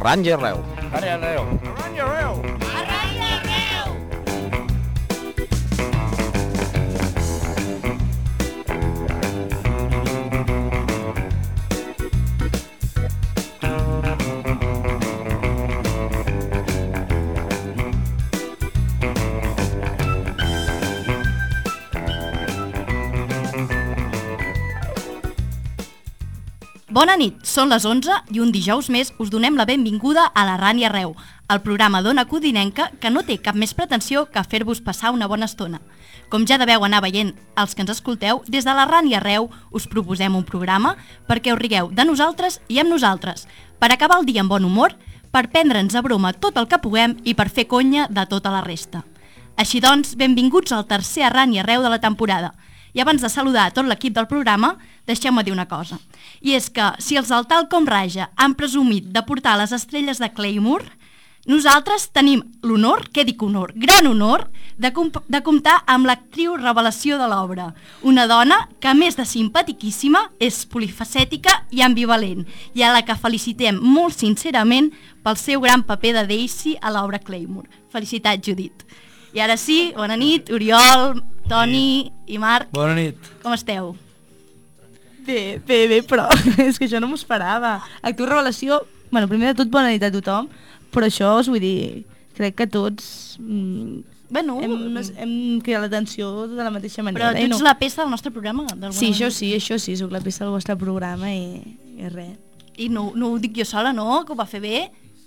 Arran i arreu. Bona nit, són les 11 i un dijous més us donem la benvinguda a l'Arran i Arreu, el programa d'Ona Codinenca que no té cap més pretensió que fer-vos passar una bona estona. Com ja deveu anar veient els que ens escolteu, des de l'Arran i Arreu us proposem un programa perquè us rigueu de nosaltres i amb nosaltres, per acabar el dia amb bon humor, per prendre'ns a broma tot el que puguem i per fer conya de tota la resta. Així doncs, benvinguts al tercer Arran i Arreu de la temporada. I abans de saludar a tot l'equip del programa, deixeu-me dir una cosa. I és que, si els del Tal com Raja han presumit de portar les estrelles de Claymore, nosaltres tenim l'honor, què dic honor, gran honor, de comptar amb l'actriu revelació de l'obra. Una dona que, a més de simpatiquíssima, és polifacètica i ambivalent, i a la que felicitem molt sincerament pel seu gran paper de Daisy a l'obra Claymore. Felicitats, Judit. I ara sí, bona nit, Oriol, Toni i Marc. Bona nit. Com esteu? Bé, però és que això no m'ho esperava. Actiu revelació, bueno, primer de tot bona nit a tothom, però això us vull dir, crec que tots Bueno, hem cridat l'atenció de la mateixa manera. Però tu ets la peça del nostre programa, d'alguna Sí, manera. això sí, sóc la peça del vostre programa i res. I no ho dic jo sola, no? Que ho va fer bé.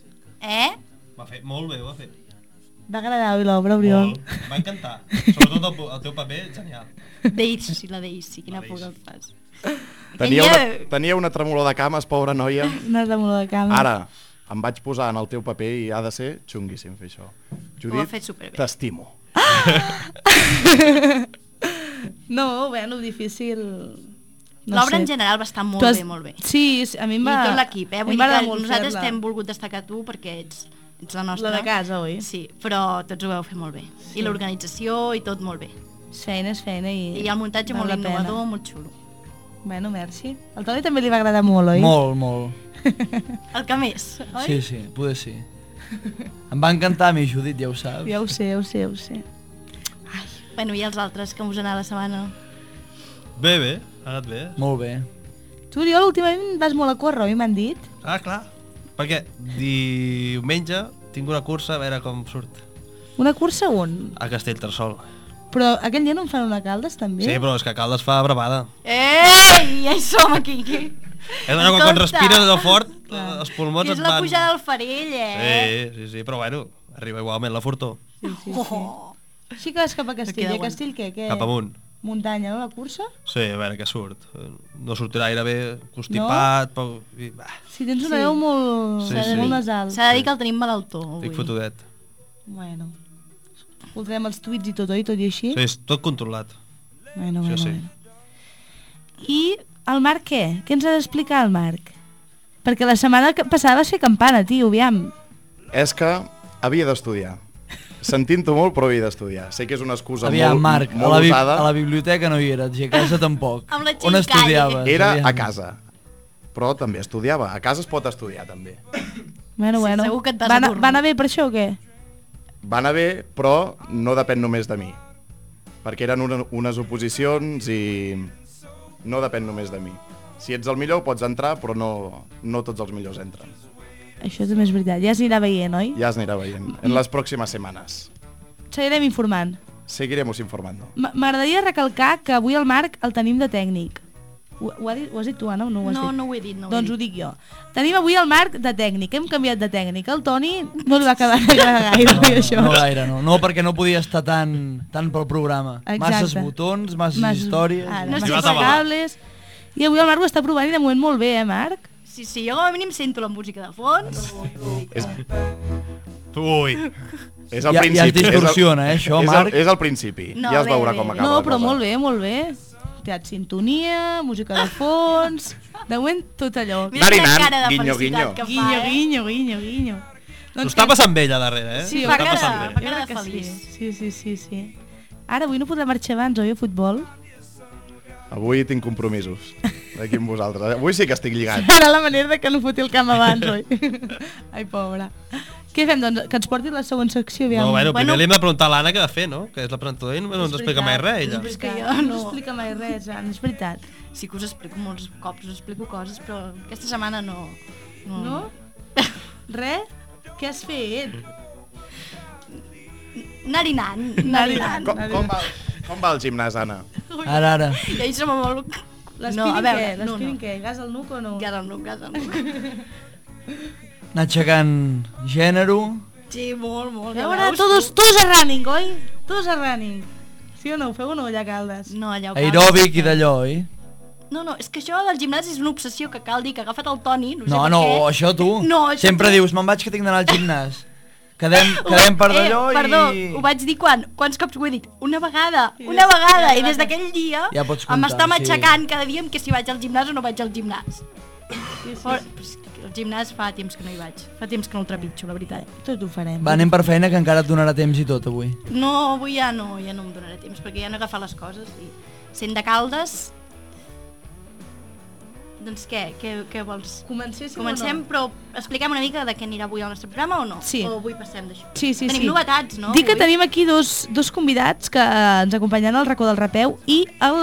Va fer molt bé, ho va fer. Va agradar l'obra, Oriol? Molt. Em va encantar. Sobretot el teu paper, genial. Daisy, la Daisy, quina por que et fas. Tenia una tremolor de cames, pobra noia. Una remolor de cama. Ara em vaig posar en el teu paper i ha de ser xunguíssim fer això. Ho ha Judit, fet superbé. t'estimo. No, bueno, difícil... L'obra en general va estar molt bé, molt bé. Sí, a mi em va... I tot l'equip, a mi Vull em dir va agradar que molt nosaltres fer-la. t'hem volgut destacar tu perquè ets la nostra. La de casa, oi? Sí, però tots ho vau fer molt bé. Sí. I l'organització i tot molt bé. Feina és feina i... I el muntatge val molt la pena. innovador, molt xulo. Bueno, merci. Al Toni també li va agradar molt, oi? Molt, molt. El que més, oi? Sí, sí, poder sí. Em va encantar a mi, Judit, ja ho saps. Ja ho sé. Bueno, i els altres, com us ha anat la setmana? Bé, ha anat bé. Molt bé. Tu, Oriol, últimament vas molt a córrer, oi? M'han dit. Ah, clar. Perquè diumenge tinc una cursa, a veure com surt. Una cursa on? A Castellterçol. Però aquell dia no en fan una Caldes, també? Sí, però és que a Caldes fa bravada. Ei, ja hi som aquí. És allò que quan respires allò fort, els pulmons Que et és van... la pujada del Farell, Sí, però bueno, arriba igualment la furtó. Sí. Així que vas cap a Castell. I a Castell què? Cap amunt. Muntanya, no, la cursa? Sí, a veure què surt. No sortirà gaire bé, constipat, però... Sí, tens una veu molt... Sí, sí. molt nasal. S'ha de dir que el tenim malaltó avui. Estic fotudet. Bueno, escoltarem els tuits i tot, oi? Tot i així? Sí, és tot controlat. Bueno. Sí. I el Marc què? Què ens ha d'explicar el Marc? Perquè la setmana passada vas fer campana, tio, aviam. És que havia d'estudiar. Sentint-ho molt, però havia d'estudiar. Sé que és una excusa Aviam, Marc, molt usada. a la biblioteca no hi eres, i a casa tampoc. Amb la On Xincalle. estudiaves? Era Aviam. a casa, però també estudiava. A casa es pot estudiar, també. Bueno. segur que et vas va a dormir. anar bé per això o què? Va anar bé, però no depèn només de mi. Perquè eren unes oposicions i no depèn només de mi. Si ets el millor pots entrar, però no tots els millors entren. Això també és veritat, ja s'anirà veient, oi? Ja es anirà veient en les pròximes setmanes. Seguirem informant. Seguiremos informando. M'agradaria recalcar que avui el Marc el tenim de tècnic. Ho has dit tu, Anna, o no ho has dit? No ho he dit, Doncs ho dic jo. Tenim avui el Marc de tècnic, hem canviat de tècnic. El Toni no li va quedar gaire, això. No gaire, no. No, perquè no podia estar tan pel programa. Exacte. Masses botons, masses històries. Ara, No masses estic segur. cables. I avui el Marc ho està provant i de moment molt bé, Marc? Sí, jo com a mínim sento la música de fons. Ui! És el Ja principi. es distorsiona, això, Marc. És el principi. No, ja es bé, veurà bé. com acaba No, la però cosa. molt bé. Teatre sintonia, música de fons... De moment, tot allò. Mira quina Narinant, cara de guinyo, felicitat guinyo. que fa, Guinyo. S'ho està passant bé allà darrere, Sí, S'ho fa està cara- passant fa bé. cara de Jo crec que feliç. Sí. Ara, avui no podrà marxar abans, oi, a futbol? Avui tinc compromisos. aquí amb vosaltres. Avui sí que estic lligat. Era la manera de que no foti el camp abans, oi? Ai, pobra. Què fem, doncs? Que ens porti la següent secció, aviam. No, primer li hem de preguntar a l'Anna què ha de fer, no? Que és la presentadora i no ens explica mai res, ella. És que jo no explica mai res, Anna, és veritat. Sí que us explico molts cops, us explico coses, però aquesta setmana no. No? Res? Què has fet? Anar-hi anant. Com va el gimnàs, Anna? Ara. I ahir som molt... L'espinning què? Gas al nuc o no? Gas al nuc. Anar aixecant gènere. Sí, molt. A veure, todos a running, oi? Todos a running. Sí o no? Ho feu o no allà a Caldes? No, allà ho Aeròbic i d'allò, oi? No, és que això del gimnàs és una obsessió que cal dir que ha agafat el Toni, no sé per No, què. això tu. No, això sempre tu. dius, me'n vaig que tinc d'anar al gimnàs. Quedem per d'allò i... Perdó, ho vaig dir quan? Quants cops ho he dit? Una vegada, i des d'aquell dia ja pots comptar, em està matxacant cada dia amb que si vaig al gimnàs o no vaig al gimnàs. El gimnàs fa temps que no hi vaig, fa temps que no el trepitjo, la veritat. Tot ho farem. Va, anem per feina que encara et donarà temps i tot avui. No, avui ja no em donaré temps, perquè ja no he agafat les coses i sent de Caldes... Doncs què vols? Comencem, però expliquem una mica de què anirà avui al nostre programa o no? Sí. O avui passem d'això? Sí. Tenim novetats, no? Dic que tenim aquí dos convidats que ens acompanyaran al racó del Rapeu i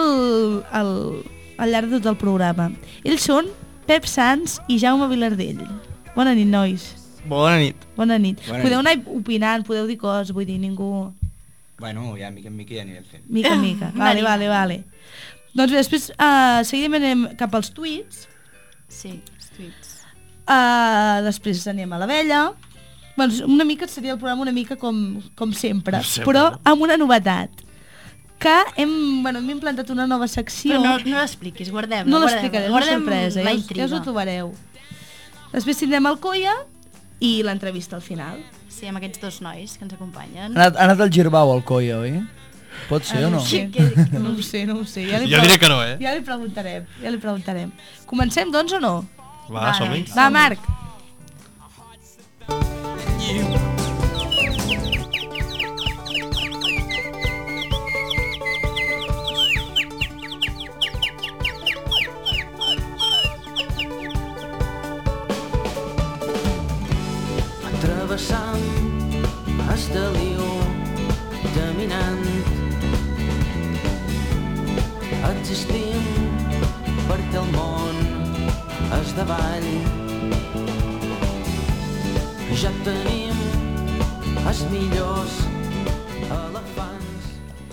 al llarg de tot el programa. Ells són Pep Sans i Jaume Vilardell. Bona nit, nois. Bona nit. Bona nit. Podeu anar opinant, podeu dir coses, vull dir, ningú... Bueno, ja mica en mica ja anirem fent. Mica en mica. Vale. Doncs bé, després seguidament anem cap als tuits. Sí, els tuits. Després anem a la vella. Bueno, una mica seria el programa una mica com sempre, però amb una novetat. Que hem implantat una nova secció. Però no l'expliquis, guardem-la. No l'explicaré, és una sorpresa, la ja intriga. us ho trobareu. Després tindrem el Coia i l'entrevista al final. Sí, amb aquests dos nois que ens acompanyen. Ha anat al Girbau, al Coia, oi? Pot ser o no? Sí. No ho sé. Jo diré que no, Ja li preguntarem. Comencem, doncs, o no? Va, som-hi. Va, Marc. Travessant Esteliu, caminant, existim perquè el món és davall. Ja tenim els millors elefants.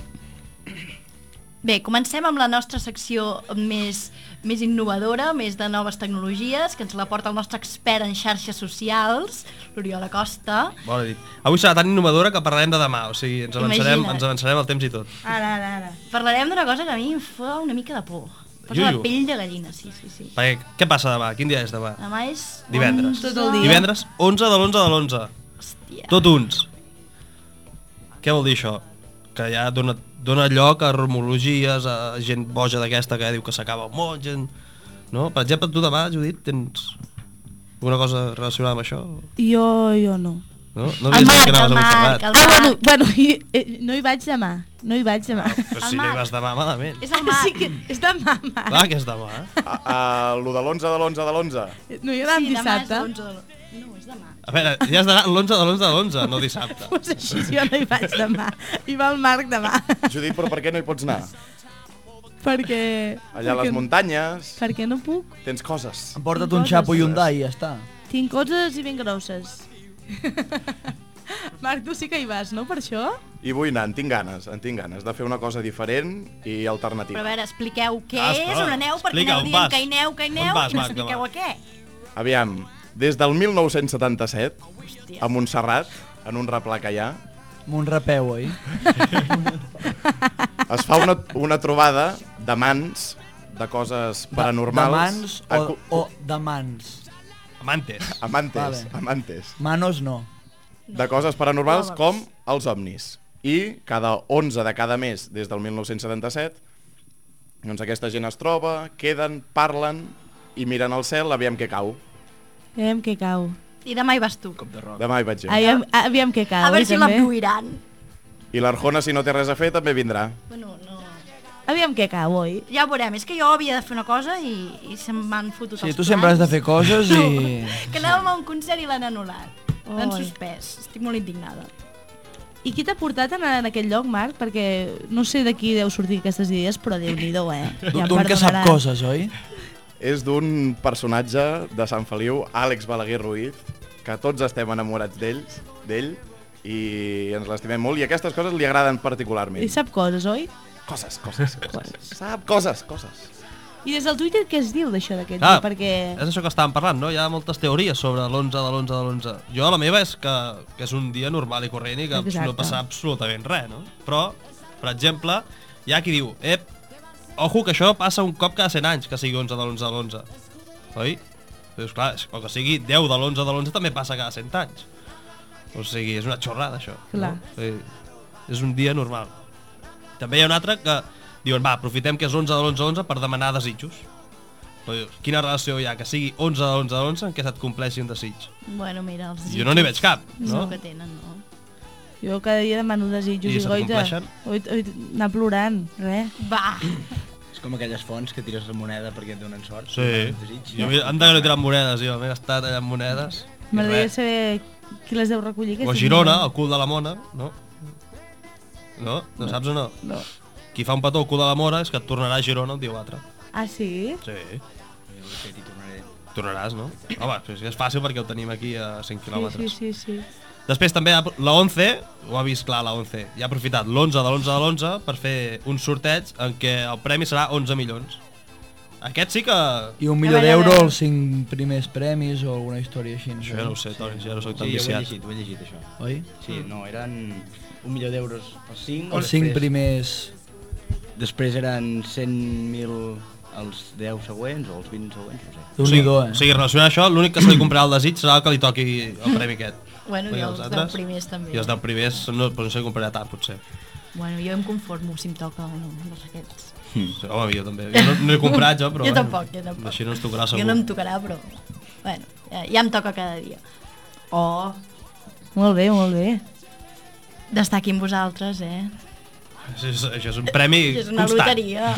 Bé, comencem amb la nostra secció més innovadora, més de noves tecnologies, que ens la porta el nostre expert en xarxes socials, l'Oriol Acosta. Bona nit. Avui serà tan innovadora que parlarem de demà, o sigui, ens avançarem el temps i tot. Ara. Parlarem d'una cosa que a mi em fa una mica de por. Posa la pell de gallina, sí. Perquè, què passa demà? Quin dia és demà? Demà és... Divendres. Tot el dia. Divendres, 11 de l'11 de l'11. Hòstia. Tot uns. Què vol dir això? Que ja dona lloc a rumorologies, a gent boja d'aquesta que diu que s'acaba el món, gent... No? Per exemple, tu demà, Judit, tens alguna cosa relacionada amb això? Jo no. No? No havies dit que anaves a Montserrat. Bueno, no hi vaig demà. Però si no hi vas demà, malament. És el Marc. Sí que és demà, Marc. Clar que és demà, eh? Lo de l'11 de l'11 de l'11. No hi ha Sí, demà és dissabte. l'11 de... No, és demà. A veure, ja has d'anar l'11 de l'11 de l'11, no dissabte. Pues així jo no hi vaig demà. Hi va el Marc demà. Judit, però per què no hi pots anar? Perquè... Allà a les muntanyes Perquè no puc. tens coses. Emporta't un xapo i un dai i ja està. Tinc coses i ben grosses. Marc, tu sí que hi vas, no, per això? I vull anar, en tinc ganes de fer una cosa diferent i Però alternativa. a veure, expliqueu què Esclar, és, on aneu, perquè explica, aneu on dient vas? que hi aneu, On vas, i no Marc, expliqueu demà? a què. Aviam, des del 1977, Hòstia. a Montserrat, en un replà que hi ha, Amb un rapeu, oi? es fa una trobada de mans, de coses paranormals. De mans o de mans? Amantes. Amantes, Vale. amantes. Manos no. De coses paranormals com els ovnis. I cada 11 de cada mes, des del 1977, doncs aquesta gent es troba, queden, parlen i miren al cel, aviam què cau. Aviam què cau. I demà hi vas tu. Demà hi vaig jo. Aviam què cau. A veure si també. l'abduiran. I l'Arjona, si no té res a fer, també vindrà. Bueno, no... Aviam què cau, oi? Ja ho veurem, és que jo havia de fer una cosa i se m'han fotut els Sí, plans. tu sempre has de fer coses i... Que anàvem a un concert i l'han anul·lat. L'han Oi. suspès. Estic molt indignada. I qui t'ha portat a anar en aquell lloc, Marc? Perquè no sé de qui deu sortir aquestes idees, però Déu-n'hi-do, Ja em D'un que sap perdonarà. coses, oi? És d'un personatge de Sant Feliu, Àlex Balaguer Ruiz, que tots estem enamorats d'ell, i ens l'estimem molt, i aquestes coses li agraden particularment. I sap coses, oi? Coses. Sap coses. I des del Twitter què es diu d'això d'aquest Ah, dia? Perquè... És això que estàvem parlant, no? Hi ha moltes teories sobre l'11 de l'11 de l'11. Jo la meva és que és un dia normal i corrent i que Exacte. no passa absolutament res, no? Però, per exemple, hi ha qui diu, ojo que això passa un cop cada 100 anys, que sigui 11 de l'11 de l'11. Oi? Dius, clar, o que sigui 10 de l'11 de l'11 també passa cada 100 anys. O sigui, és una xorrada, això. Clar. No? O sigui, és un dia normal. També hi ha un altre que diuen, va, aprofitem que és 11 de l'11 de l'11 per demanar desitjos. Però dius, quina relació hi ha que sigui 11 de l'11 de l'11 en què se't compleixi un desig? Bueno, mira, els Jo no n'hi veig cap, no? no? Que tenen, no? Jo cada dia demano desitjos I i se't compleixen? anar plorant, res. Va! És com aquelles fonts que tires la moneda perquè et donen sort. Sí. Desig. Jo anda que no he tirat monedes, jo. M'he gastat allà amb monedes. i M'agradaria res. saber qui les deu recollir. O a aquestes Girona, monedes. el cul de la mona, no? No? No saps o no? No. Qui fa un petó al cul de la mora és que et tornarà a Girona un dia o altre. Ah, sí? Sí. Jo ho he fet i tornaré. Tornaràs, no? Home, és fàcil perquè ho tenim aquí a 5 quilòmetres. Sí. Després també la 11, ho ha vist clar la 11, i ha aprofitat l'11 de l'11 de l'11 per fer un sorteig en què el premi serà 11 milions. Aquest sí que... I $1 milió A veure. als 5 primers premis o alguna història així. Això ja no ho sé, Toni, ja no soc tan Sí, viciat. ho he llegit això. Oi? Sí, no, eren $1 milió els 5. Els 5 primers... Després eren 100.000 els 10 següents o els 20 següents, no sé. Déu-n'hi-do, O sigui, relacionant això, l'únic que se li comprarà el desig serà el que li toqui el premi aquest. Bueno, i els 10 primers també. I els 10 primers no, però no se li comprarà tant, potser. Bueno, jo em conformo si em toca els aquests. Sí, home, jo també. Jo no he comprat, jo, però... Jo bueno, tampoc. Així no ens tocarà segur. Jo no em tocarà, però... Bueno, ja em toca cada dia. Oh, Molt bé. d'estar aquí amb vosaltres, Això és un premi És una constant. loteria.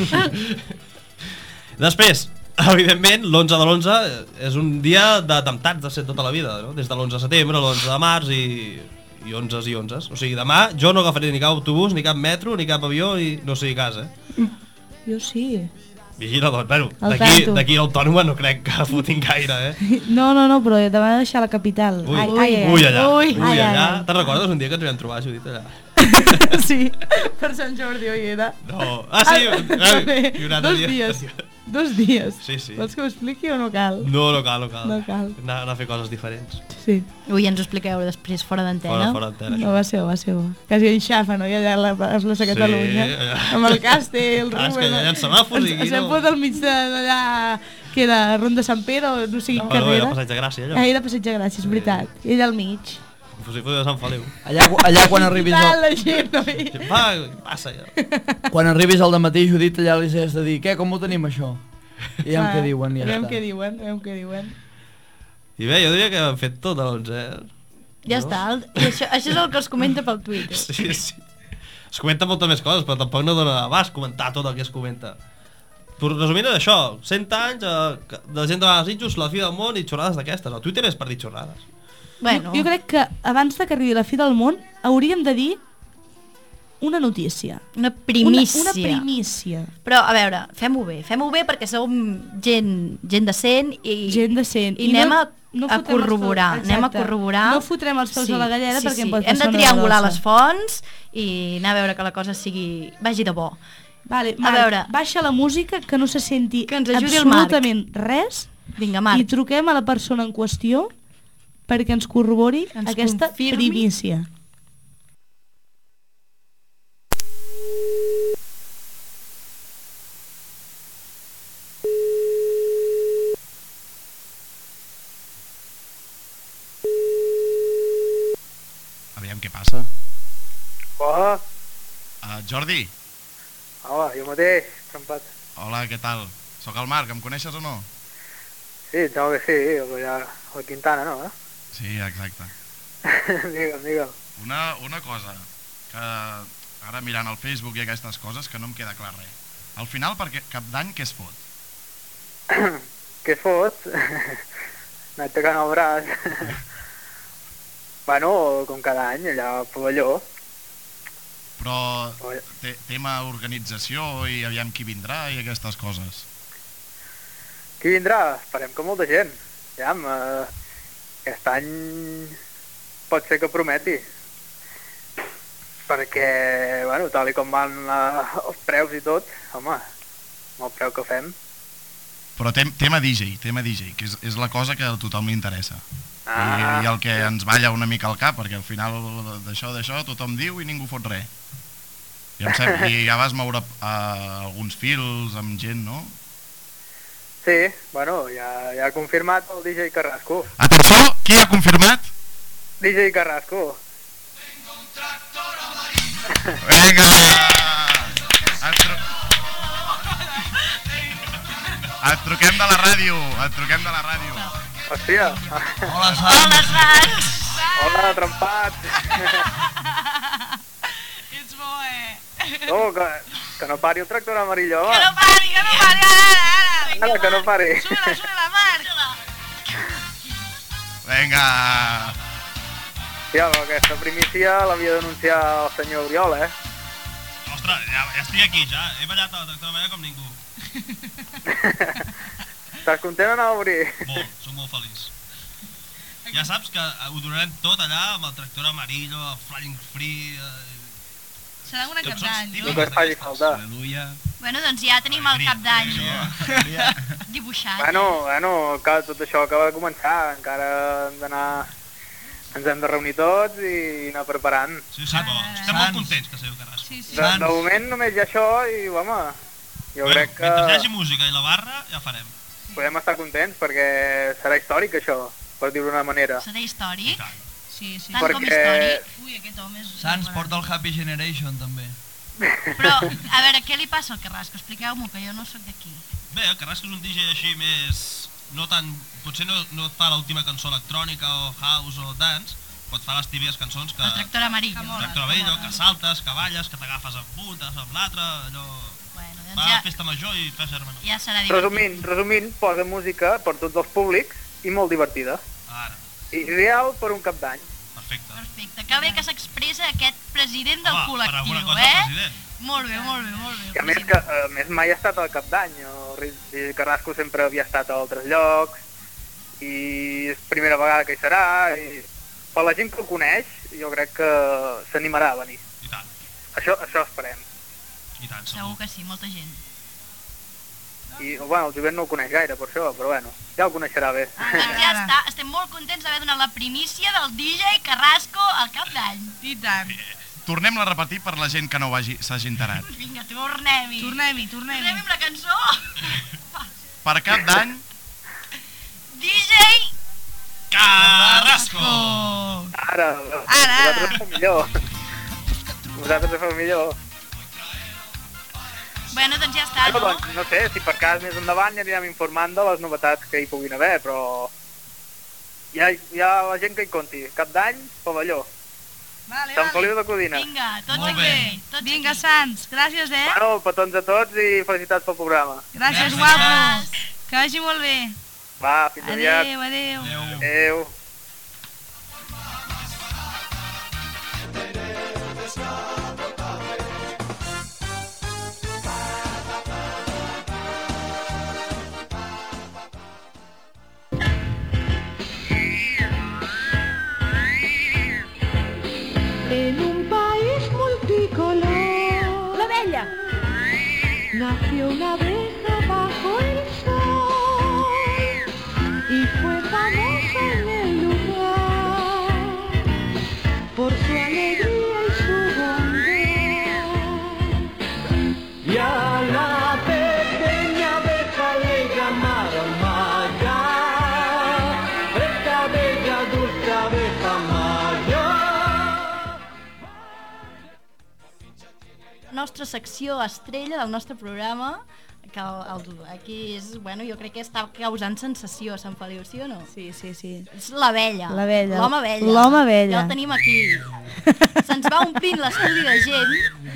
Després, evidentment, l'11 de l'11 és un dia d'atemptats de ser tota la vida, no? Des de l'11 de setembre, l'11 de març i 11 i 11. O sigui, demà jo no agafaré ni cap autobús, ni cap metro, ni cap avió i no sigui a casa, Jo sí. Vigila, doncs, bueno, Al tanto. d'aquí a Autònoma no crec que fotin gaire, No, però demà he de deixar la capital. Ui, Ai. ui allà, Ui, ui ai, allà. ai. Te'n recordes un dia que ens vam trobar, Judit, allà? Sí, per Sant Jordi ho era. No. Ah, sí, i un altre 2 dia. dies. 2 dies. Sí, sí. Vols que ho expliqui o no cal? No cal. No cal. Anar a fer coses diferents. Sí. Ui, ens ho expliqueu després fora d'antena. Fora d'antena, No, això. va ser bo. Quasi en xafa, no? I allà a la plaça Catalunya. allà. Amb el Castell, el Ah, és que Rubén. allà hi ha semàfors i aquí Se'n no. fot al mig d'allà, que era Ronda Sant Pere o no sé quin No, carrer. era Passeig de Gràcia, allò. Era Passeig de Gràcia, és veritat. I allà al mig. Si fos de Sant Feliu. Allà quan arribis Tal, al, la gent, oi? Va, passa ja. quan arribis al dematí, Judit, allà li has de dir, què, com ho tenim això? I ja què diuen, ja Veiem està. què diuen. I bé, jo diria que hem fet tot a l'11, Ja està. I això és el que es comenta pel Twitter. Sí. Es comenta moltes més coses, però tampoc no dona abast comentar tot el que es comenta. Però resumint és això, 100 anys de gent de desitjos, la fi del món i xorrades d'aquestes. El Twitter és per dir xorrades. Bueno, Jo crec que abans de que arribi la fi del món hauríem de dir una notícia. una primícia. Una primícia. Però, a veure, fem-ho bé perquè som gent decent i... Gent decent. I anem a fotrem corroborar, els peus. anem a Exacte. corroborar. No fotrem els peus a la galleda perquè em pot hem passar de una triangular grossa. les fonts i anar a veure que la cosa vagi de bo. Vale, A Marc, veure. baixa la música, que no se senti Que ens ajudi el Marc. absolutament res, Vinga, i Marc. truquem a la persona en qüestió perquè ens corrobori Ens aquesta confirmi. primícia. Aviam què passa. Hola, Jordi, hola, jo mateix, trempat. hola, què tal? Soc el Marc, em coneixes o no? Sí, em sembla que sí, allà a la Quintana, no? Sí, exacte. Digue'm. Una cosa, que ara mirant el Facebook i aquestes coses que no em queda clar res. Al final, per Cap d'Any, què es fot? Què es fot? Anar tocant el braç. Bueno, com cada any, allà al pavelló. Però tema organització i aviam qui vindrà i aquestes coses. Qui vindrà? Esperem que molta gent. Aviam, aquest any pot ser que prometi. Perquè, bueno, tal i com van els preus i tot, home, amb el preu que fem. Però tema DJ, que és la cosa que a tothom li interessa. I el que ens balla una mica al cap, perquè al final d'això tothom diu i ningú fot res. I ja vas moure alguns fils amb gent, no? Sí, bueno, ja ha confirmat el DJ Carrasco. Atenció, qui ha confirmat? DJ Carrasco. Vinga! Et truquem de la ràdio, Hòstia. Hola, Sants! Hola, trempat. Ets bo, No, que no pari el tractor amarillo, home. Que no pari, ara. Ara, que no pari. Sube-la, Marc. Vinga! Ja, però aquesta primícia l'havia d'anunciar el senyor Oriol, Ostres, ja estic aquí, ja. He ballat a la tractora amarillo com ningú. Estàs content o no, Uri? Molt, soc molt feliç. Ja saps que ho donarem tot allà amb el tractor amarillo, el Flying Free... Serà una Cap d'Any, no? No et faci falta. Aleluia. Bueno, doncs ja tenim el Cap d'Any dibuixat. Bueno, tot això acaba de començar. Encara hem d'anar... Ens hem de reunir tots i anar preparant. Sí, però estem molt contents que sigueu Carrasco. Sí. De moment només hi ha això i, home, jo crec que... Mentre hi hagi música i la barra, ja farem. Podem estar contents perquè serà històric això, per dir-ho d'una manera. Serà històric? Sí. Tant com històric. Ui, aquest home és... Sants porta el Happy Generation, també. Però, a veure, què li passa al Carrasco? Expliqueu-m'ho, que jo no sóc d'aquí. Bé, el Carrasco és un DJ així més... No tant... Potser no et fa l'última cançó electrònica o house o dance, però et fa les típiques cançons que... El tractor amarillo. El tractor amarillo, que saltes, que balles, que t'agafes amb un, t'agafes amb l'altre, allò... Bueno, Va doncs a la ja, festa major i fes germana. ja serà divertit. Resumint, posa música per tots els públics i molt divertida. Ara, Ideal per un Cap d'Any. perfecte. Perfecte, que bé que s'expressa aquest president del Home, per alguna col·lectiu, cosa, president. Molt bé. Que a més mai ha estat al Cap d'Any. El Carrasco sempre havia estat a altres llocs i és primera vegada que hi serà i per la gent que el coneix jo crec que s'animarà a venir. I tant, Això esperem. i tant, Segur que sí, molta gent. I bueno, el jovent no el coneix gaire per això, però bueno, ja el coneixerà bé. Doncs ja està, estem molt contents d'haver donat la primícia del DJ Carrasco al Cap d'Any. I tant. Tornem-la a repetir per la gent que no s'hagi enterat. Vinga, tornem-hi. Tornem-hi. Tornem amb la cançó. Per Cap d'Any, DJ Carrasco! Ara. Vosaltres ho feu millor. Bueno, doncs ja està, Bueno, no? doncs, no sé, si per cas més endavant ja anirem informant de les novetats que hi puguin haver, però hi ha la gent que hi conti. Cap d'Any, pavelló. Vale, Sant Feliu de Codina. Vinga, tots Molt bé. aquí. Tots Vinga, aquí. Sants, gràcies, Bueno, petons a tots i felicitats pel programa. Gràcies, Gràcies. guapo. Que vagi molt bé. Va, fins aviat. Adéu. Adéu. En un país multicolor, la bella nació una abeja bajo el sol y fue famosa en el lugar por su alegría y su bondad. Y a la pequeña abeja le llamaron Maya, esta bella dulce abeja Maya. Nostra secció estrella del nostre programa, que aquí és, bueno, jo crec que està causant sensació a Sant Feliu, sí o no? Sí. És l'abella. L'abella. L'home abella. L'home abella. Ja el tenim aquí. Se'ns va omplint l'estudi de gent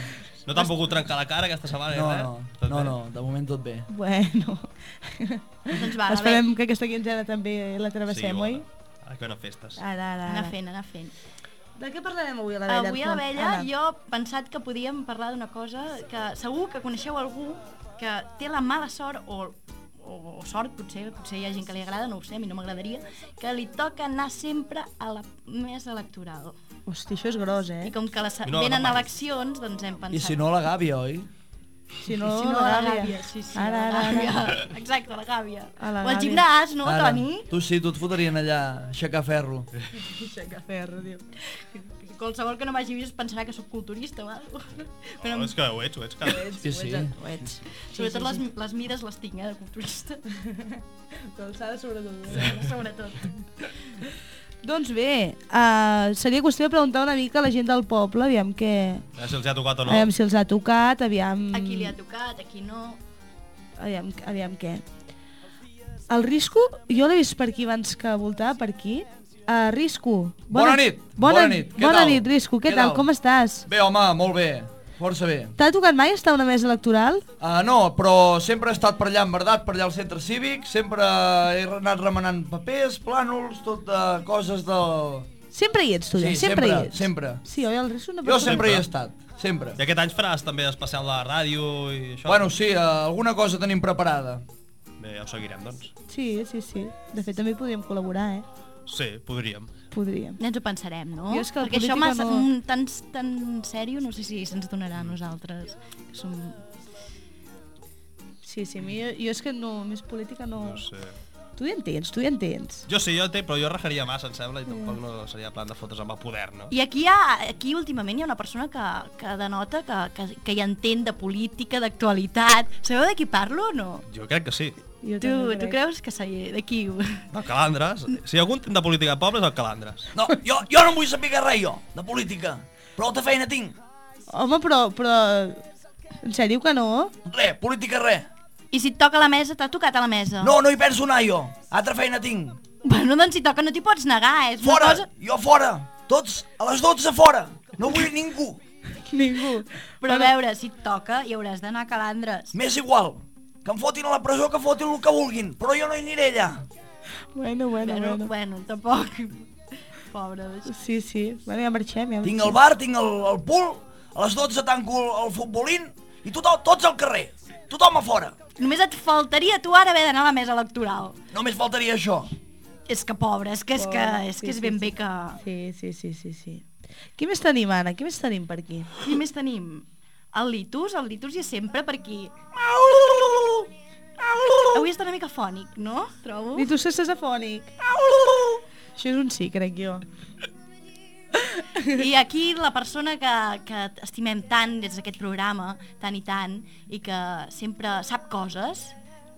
No t'han pogut trencar la cara aquesta setmana, No, de moment tot bé. Bueno. Doncs va, esperem que aquesta quinzena també la travessem, oi? Ara que venen festes. Ara. Anar fent. De què parlarem avui a la vella? Avui a la vella jo he pensat que podíem parlar d'una cosa que segur que coneixeu algú que té la mala sort o sort, potser hi ha gent que li agrada, no ho sé, a mi no m'agradaria, que li toca anar sempre a la mesa electoral. Hosti, això és gros, I com que venen eleccions, doncs hem pensat... I si no, la gàbia, oi? Si no, la gàbia. Sí, Ara. Exacte, la gàbia. A la O al gàbia. gimnàs, no, Ara. Toni? Tu sí, tu et fotrien allà a aixecar ferro. Aixeca ferro, diu. Qualsevol que no m'hagi vist pensarà que sóc culturista o alguna cosa. No, és que ho ets, cara. Sí. Ho ets. Sobretot les mides les tinc, de culturista. L'alçada sobretot. Sobretot. Doncs bé, seria qüestió de preguntar una mica a la gent del poble, aviam què... A si els ha tocat o no. Aviam si els ha tocat, aviam... A qui li ha tocat, a qui no... Aviam què. El Risco, jo l'he vist per aquí abans que voltar, per aquí. Risco. Bona nit. Bona nit. Què Bona tal? nit, Risco. Què tal? Com estàs? Bé, home, molt bé. Força bé. T'ha tocat mai estar a una mesa electoral? No, però sempre he estat per allà, en veritat, per allà al centre cívic. Sempre he anat remenant papers, plànols, tot de coses del... Sempre hi ets, tu, ja. Sí, sempre hi ets. sempre. Sí, oi, el Risco no... Jo sempre hi he estat, sempre. I aquest any faràs també especial de la ràdio i això? Bueno, sí, alguna cosa tenim preparada. Bé, ja ho seguirem, doncs. Sí. De fet, també podríem col·laborar, Sí, podríem. Podríem. Ja ens ho pensarem, no? Jo és que la perquè això política no- tan sèrio, no sé si se'ns donarà a nosaltres. Que som... Sí, jo és que no, més política no... No sé. Tu hi entens. Jo sí, jo entenc, però jo rajaria massa, em sembla, i tampoc no seria plan de fotre's amb el poder, no? I aquí últimament hi ha una persona que denota que hi entén de política, d'actualitat. Sabeu de qui parlo o no? Jo crec que sí. Jo Tu també crec. creus que sé de qui? Del Calandres. Si hi ha algun de política de poble és el Calandres. No, jo no vull saber res, jo, de política. Prou de feina tinc. Home, però... En sèrio que no? Res, política res. I si et toca a la mesa, t'ha tocat a la mesa? No hi penso anar jo. Altra feina tinc. Bueno, doncs si toca no t'hi pots negar, és Fora, una cosa... jo fora. Tots a les 12 fora. No vull ningú. Ningú. Però a veure, si et toca, hi hauràs d'anar a Calandres. M'és igual. Que em fotin a la presó, que fotin el que vulguin. Però jo no hi aniré allà. Bueno. Tampoc. Pobre. Sí. Bueno, ja marxem. Tinc el bar, tinc el pool, a les 12 tanco el futbolín i tots al carrer. Tothom a fora. Només et faltaria tu ara haver d'anar a la mesa electoral. Només faltaria això. És que pobre, és que és ben bé que... Sí. Qui més tenim, Anna? Qui més tenim per aquí? Qui més tenim? El Litus hi és sempre per aquí. Avui està una mica fònic, no? Trobo. I tu estàs afònic. Això és un sí, crec jo. I aquí la persona que estimem tant des d'aquest programa, tant i tant, i que sempre sap coses,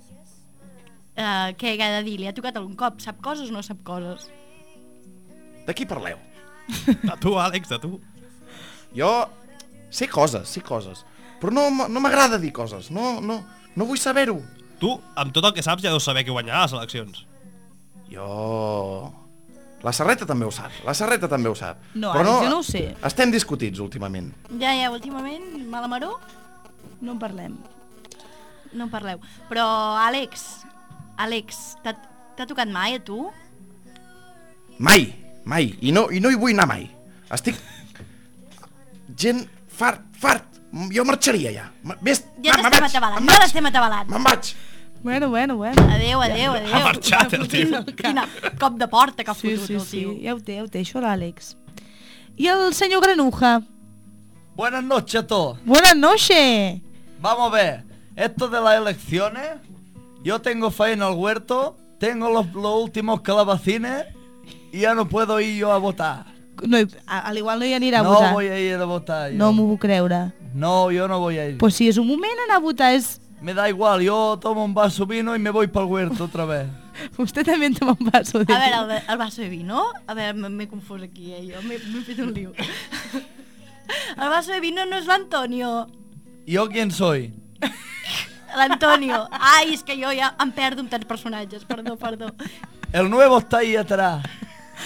què ha de dir? Li ha tocat algun cop? Sap coses o no sap coses? De qui parleu? De tu, Àlex, de tu. Jo sé coses, però no m'agrada dir coses, no vull saber-ho. Tu, amb tot el que saps, ja deus saber qui guanyarà les eleccions. Jo... La Serreta també ho sap, No, però Àlex, jo no ho sé. Estem discutits últimament. Ja, últimament, mala maró, No en parlem. no en parleu. Però, Àlex, t'ha tocat mai a tu? Mai, i no hi vull anar mai. Estic... Gent fart, jo marxaria ja. Ja t'estem atabalant. Me'n vaig. Bueno. Adéu. Ha marxat el tio. Quin cop de porta que ha Sí, fotut el tio. ja ho té, això l'Àlex. I el senyor Granuja? Buenas noches a todos. Buenas noches. Vamos a ver, esto de las elecciones, yo tengo faena al huerto, tengo los últimos calabacines y ya no puedo ir yo a votar. No, al igual no hi anirà a No votar. voy a ir a votar. No m'ho puc creure. No, yo no voy a ir. Pues si és un moment anar a votar és... Me da igual, yo tomo un vaso de vino y me voy para el huerto otra vez. Usted també en toma un vaso de... A veure, el vaso de vino? A veure, m'he confós aquí, jo. M'he fet un lío. El vaso de vino no és l'Antonio. ¿Yo quién soy? L'Antonio. Ai, és que jo ja em perdo amb tants personatges. Perdó. El nuevo está ahí atrás.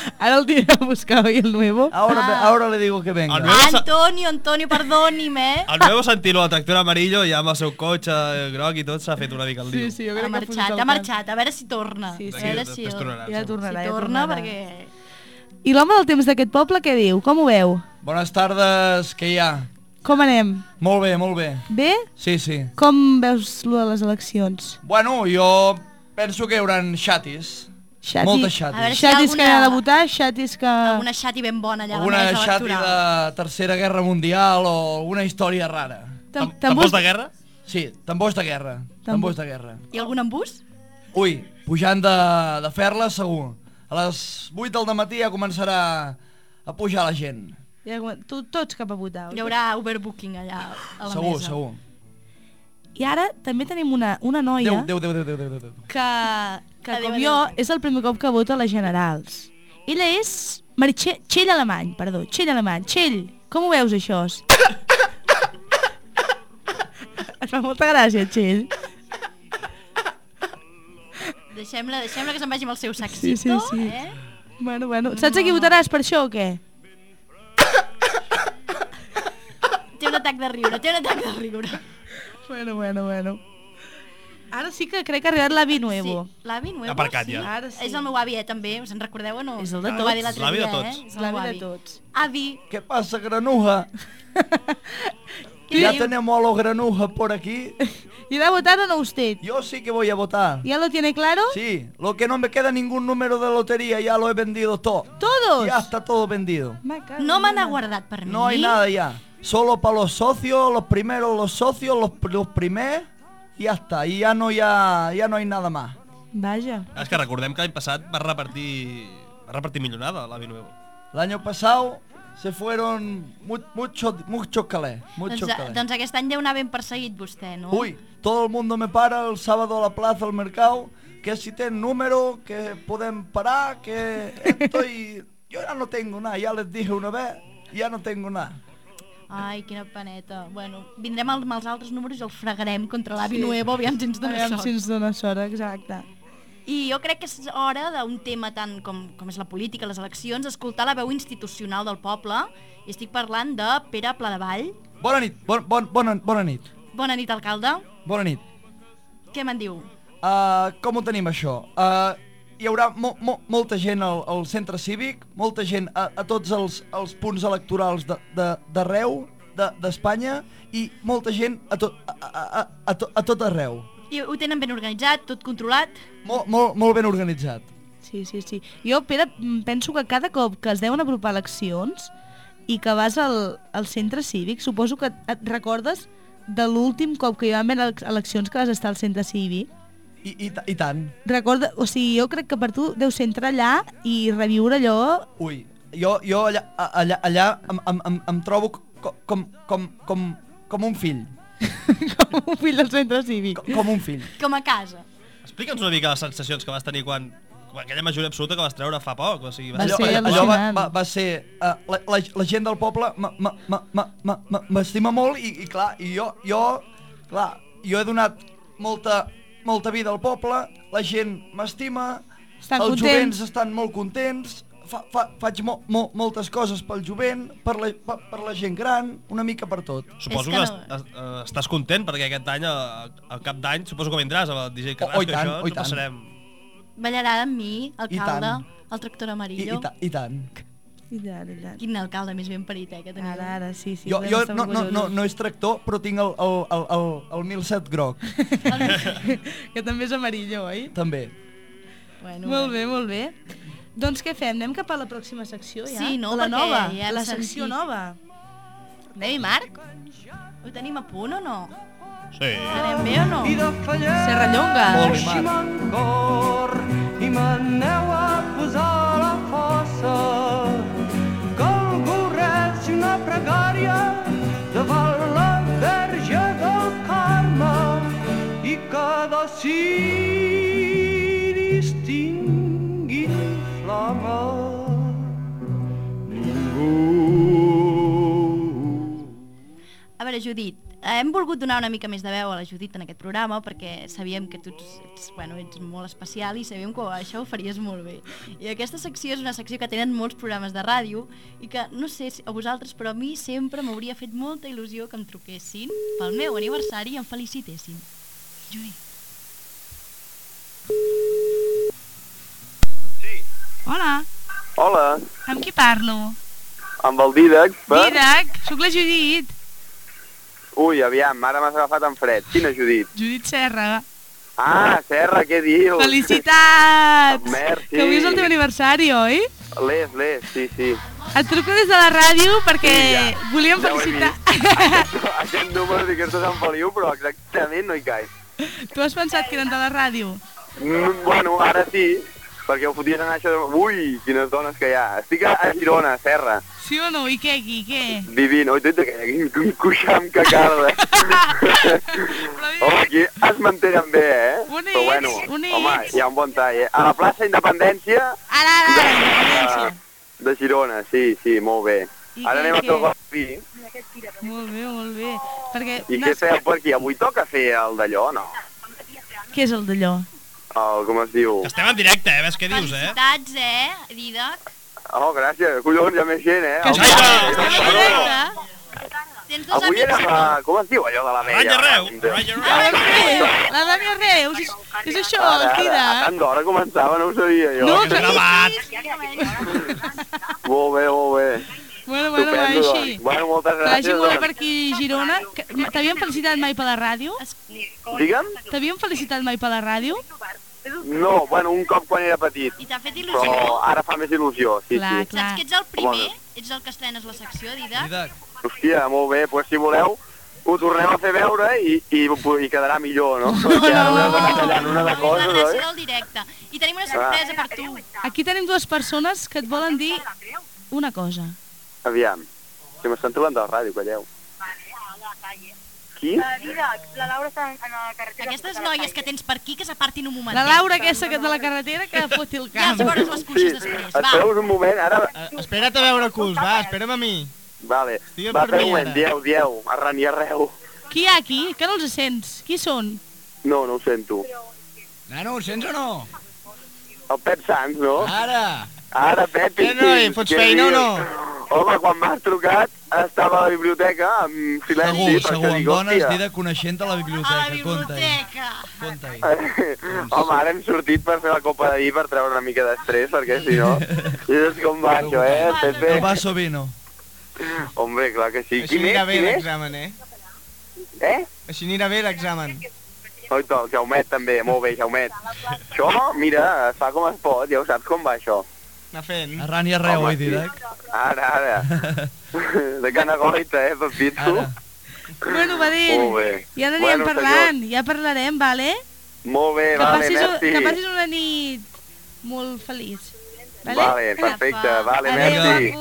Ara el diré a buscar hoy el nuevo. Ahora le digo que venga. Antonio, perdoni'm, El nuevo Santino, el tractor amarillo, ja amb el seu cotxe groc i tot, s'ha fet una mica el lío. Sí, jo ha crec que marxat, ha marxat, a veure si torna. Sí, a veure si ja tornarà. si torna, perquè... I l'home del temps d'aquest poble què diu? Com ho veu? Bones tardes, què hi ha? Com anem? Molt bé, molt bé. Bé? Sí, sí. Com veus lo de les eleccions? Bueno, jo penso que hi haurà xatis. Moltes xatis. A veure si hi ha Xatis que alguna- han de votar, xatis que... Alguna xati ben bona allà a la Alguna mesa xati electoral. de Tercera Guerra Mundial o alguna història rara. Tambors de guerra? Sí, tambors de guerra. Tambors de guerra. I algun embús? Ui, pujant de Ferla segur. A les 8 del dematí ja començarà a pujar la gent. Ja, tots cap a votar. Hi haurà overbooking allà a la Segur, mesa. segur. I ara també tenim una noia Déu. que com jo, és el primer cop que vota a les generals. Ella és Txell Alemany, perdó, Txell Alemany. Txell, com ho veus això? Et fa molta gràcia, Txell. Deixem-la que se'n vagi amb el seu saxito, Sí. eh? Bueno, saps a qui votaràs per això o què? Té un atac de riure, Bueno. Ara sí que crec que ha arribat l'avi nuevo. Sí, l'avi nuevo, Aparcat sí. ja. Ara sí. És el meu avi, també, us en recordeu o no? És el de Ho va dir tots. l'altre L'avi de dia, tots. És el L'avi meu de avi. tots. Avi, ¿Qué pasa, granuja? què Ya diu? tenemos a los granujas por aquí. ¿Y va a votar o no usted? Yo sí que voy a votar. ¿Ya lo tiene claro? Sí, lo que no me queda ningún número de lotería, ya lo he vendido todo. ¿Todos? Ya está todo vendido. No me n'ha guardat per mi. No hay nada ya. Solo para los socios, los primeros los socios, los primeros, y ya está. Y ya no hay nada más. Vaja. És que recordem que l'any passat va repartir millonada, l'avi Nuevo. El año pasado se fueron muchos calés. Doncs aquest any deu anar ben perseguit vostè, no? Uy, todo el mundo me para el sábado a la plaza, al mercado, que si ten número, que pueden parar, que esto y... Yo ya no tengo nada, ya les dije una vez, ya no tengo nada. Ai, quina paneta. Bueno, vindrem amb els altres números i el fregarem contra l'avi Nuevo, aviam si ens dona Aviam sort. si ens dona sort, exacte. I jo crec que és hora d'un tema tant com és la política, les eleccions, escoltar la veu institucional del poble, i estic parlant de Pere Pladevall. Bona nit, bona nit. Bona nit, alcalde. Bona nit. Què me'n diu? Com ho tenim, això? Hi haurà molta gent al centre cívic, molta gent a tots els punts electorals d'arreu d'Espanya i molta gent a tot arreu. I ho tenen ben organitzat, tot controlat? Molt ben organitzat. Sí. Jo, Pere, penso que cada cop que es deuen apropar eleccions i que vas al centre cívic, suposo que et recordes de l'últim cop que hi va haver eleccions que vas estar al centre cívic. I tant. O sigui, jo crec que per tu deu ser entrar allà i reviure allò... Ui, jo allà em trobo com un fill. Com un fill del centre cívic. Com un fill. Com a casa. Explica'ns una mica les sensacions que vas tenir quan aquella majoria absoluta que vas treure fa poc. O sigui, Va ser al·lucinant. va ser... La gent del poble m'estima molt i clar, jo he donat molta vida al poble, la gent m'estima, els jovents estan molt contents, faig moltes coses pel jovent, per la gent gran, una mica per tot. Suposo que estàs content perquè aquest any, al cap d'any, suposo que vindràs amb el DJ Carrasco i això, ens ho passarem. Ballarà amb mi, alcalde, el tractor amarillo. I tant. Quin alcalde més ben parit, que teniu. Ara, sí. Jo no és tractor, però tinc el 1007 groc. Que també és amarillo, oi? També. Molt bé. Doncs què fem? Anem cap a la pròxima secció, ja? Sí, no, la perquè nova, ja la l'hem secció sentit. nova. Anem-hi, Marc? Ho tenim a punt o no? Sí. Anem bé o no? I de fallet Serrallonga. Ximancor i m'aneu a posar a la fossa que algú reci una pregària davant la Verge del Carme i que dos ciris tinguin flama. veure, Judit, hem volgut donar una mica més de veu a la Judit en aquest programa perquè sabíem que tu ets molt especial i sabíem que això ho faries molt bé. I aquesta secció és una secció que tenen molts programes de ràdio i que, no sé a vosaltres, però a mi sempre m'hauria fet molta il·lusió que em truquessin pel meu aniversari i em felicitessin. Judit. Sí. Hola. Hola. Amb qui parlo? Amb el Didac. Didac, sóc la Judit. Ui, aviam, ara m'has agafat en fred. Quina Judit? Judit Serra. Ah, Serra, què dius? Felicitats! Merci. Que avui és el teu aniversari, oi? Les, sí. Et truco des de la ràdio perquè volíem felicitar... Aquest número sí que és de Sant Feliu, però exactament no hi caig. Tu has pensat que eren de la ràdio? Bueno, ara sí, perquè ho foties en això de... Ui, quines dones que hi ha. Estic a Girona, Serra. Sí o no? I què aquí, què? Vivint, oi, quin cuixam que carda. Home, aquí es mantenen bé, Bonics, però bueno, bonics. home, hi ha un bon tall, A la plaça Independència... Ara, de Girona, sí, molt bé. Ara anem a tocar el vi. Molt bé. Perquè... I què feu per aquí? Avui toca fer el d'allò, no? Què és el d'allò? Com es diu? Estem en directe, ves què dius, Felicitats, Didac. Oh, gràcies, collons, ja més gent, Estem en directe? Tens dos Avui amics. era com es diu allò de la vella? La Ràdio Reus, és això, el A Didac. tant d'hora començava, no ho sabia jo. No, Molt bé. Bueno, va així. Bueno, moltes Que vagi gràcies. molt bé per aquí a Girona. T'havien felicitat mai per la ràdio? Digue'm? T'havien felicitat mai per la ràdio? No, bueno, un cop quan era petit. I t'ha fet il·lusió? Però ara fa més il·lusió, sí. Saps que ets el primer? Ets el que estrenes la secció, Didac? Hòstia, molt bé, doncs si voleu ho tornem a fer veure i quedarà millor, no? Una de coses, La gràcia oi? del directe. I tenim una sorpresa per tu. Aquí tenim dues persones que et volen dir una cosa. Aviam, si m'estan trobant de la ràdio, calleu. Qui? La Laura està en la carretera. Aquestes noies que tens per aquí que s'apartin un moment. La Laura aquesta de la carretera que foti el Ja camp. els veuràs les cuixes després, va. Espereu un moment, ara... Espera't a veure cus, va, espera'm a mi. Vale, Estigues va, per fer mi, un moment, ara. dieu, arran i arreu. Qui hi ha aquí? Que no els sents? Qui són? No ho sento. Nano, ho sents o no? El Pep Sans, no? Ara, Pep, Què, noi, fots feina o no? Home, quan m'has trucat estava a la biblioteca amb silenci. Segur, amb dones, dir de coneixent a la biblioteca. Conta-hi. Home, ara hem sortit per fer la copa d'ahir per treure una mica d'estrès, perquè si no... És com va això, Pepe? No vaso vino. Hombre, clar que sí. Així anirà bé l'examen, Eh? Així anirà bé l'examen. Oito, el Jaumet també, molt bé, Jaumet. Això, mira, es fa com es pot, ja ho saps com va això. Anar fent. Arran i arreu, oi, Didac? Ara. De cana goita, Pepito? Bueno, Badell, Molt bé. ja n'anem parlant, ja parlarem, vale? Molt bé, vale, merci. Que passis una nit molt feliç. Vale, perfecte, vale, merci.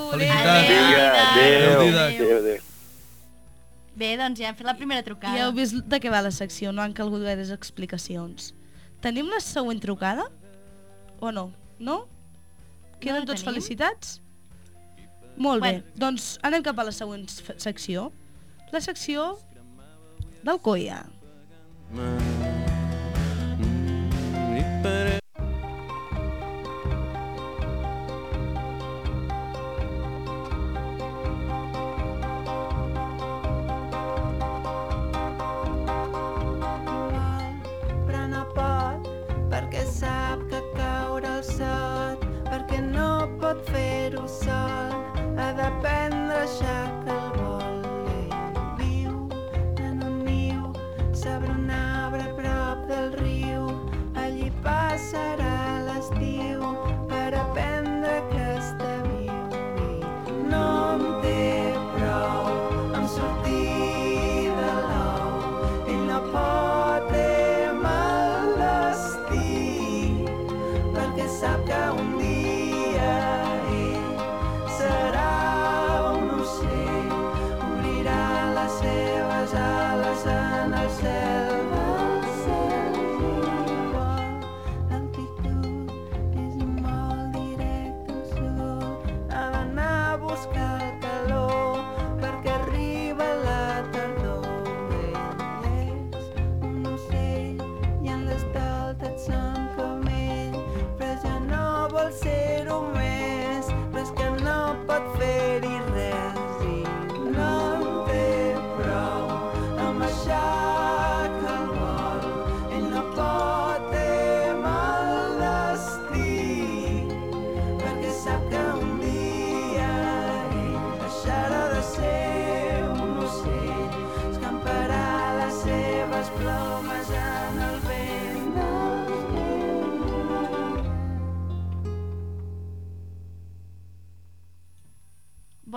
Adéu. Bé, doncs ja hem fet la primera trucada. Ja heu vist de què va la secció, no han calgut gaires explicacions. Tenim la següent trucada? O no? No? Queden tots felicitats? Molt bé, doncs anem cap a la següent secció. La secció del Coia. Però no pot, perquè sap que caurà al sot, perquè no pot fer-ho sol, ha d'aprendre a aixecar el vol. Ell viu en un niu sobre un arbre a prop del riu, allí passa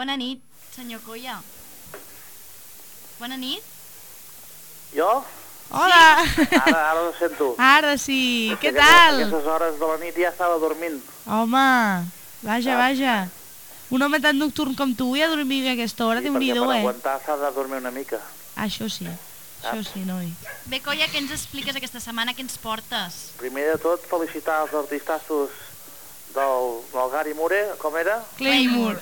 Bona nit, senyor Colla. Bona nit. Jo? Hola! Ara ho sento. Ara sí, què A tal? aquestes hores de la nit ja estava dormint. Home, vaja. Un home tan nocturn com tu ja dormir a aquesta hora, Déu-n'hi-do, Per aguantar s'ha de dormir una mica. Això sí, noi. Bé, Colla, què ens expliques aquesta setmana? Què ens portes? Primer de tot, felicitar els artistassos del Gary Moore, com era? Claymore.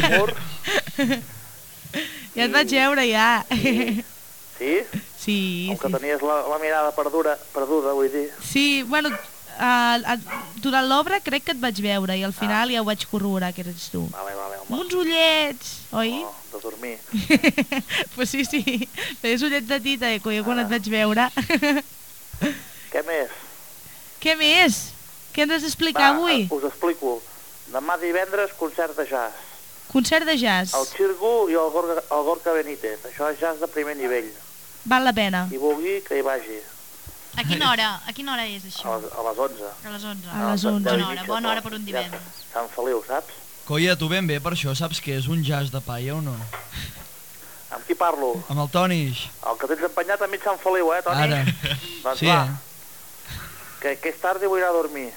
Ja et vaig veure, ja. Sí? Sí. Que tenies la mirada perduda, vull dir. Sí, bueno, durant l'obra crec que et vaig veure i al final ja ho vaig corroborar que eres tu. Vale, home. Uns ullets, oi? No, de dormir. Pues sí, feies ullets de tita, Colla, quan et vaig veure. Què més? Què més? Què ens has d'explicar avui? Us explico. Demà divendres, concert de jazz. Concert de jazz. El Xirgu i el Gorka Benítez. Això és jazz de primer nivell. Val la pena. Qui vulgui, que hi vagi. A quina hora és això? A les 11. A les 11. A les 11. Bona hora per un divendres. Sant Feliu, saps? Colla, tu ben bé per això saps que és un jazz de paia o no? Amb qui parlo? Amb el Tonis. El que tens empenyat a mig Sant Feliu, Toni? Ara. Doncs Sí, va. Que és tard i vull anar a dormir.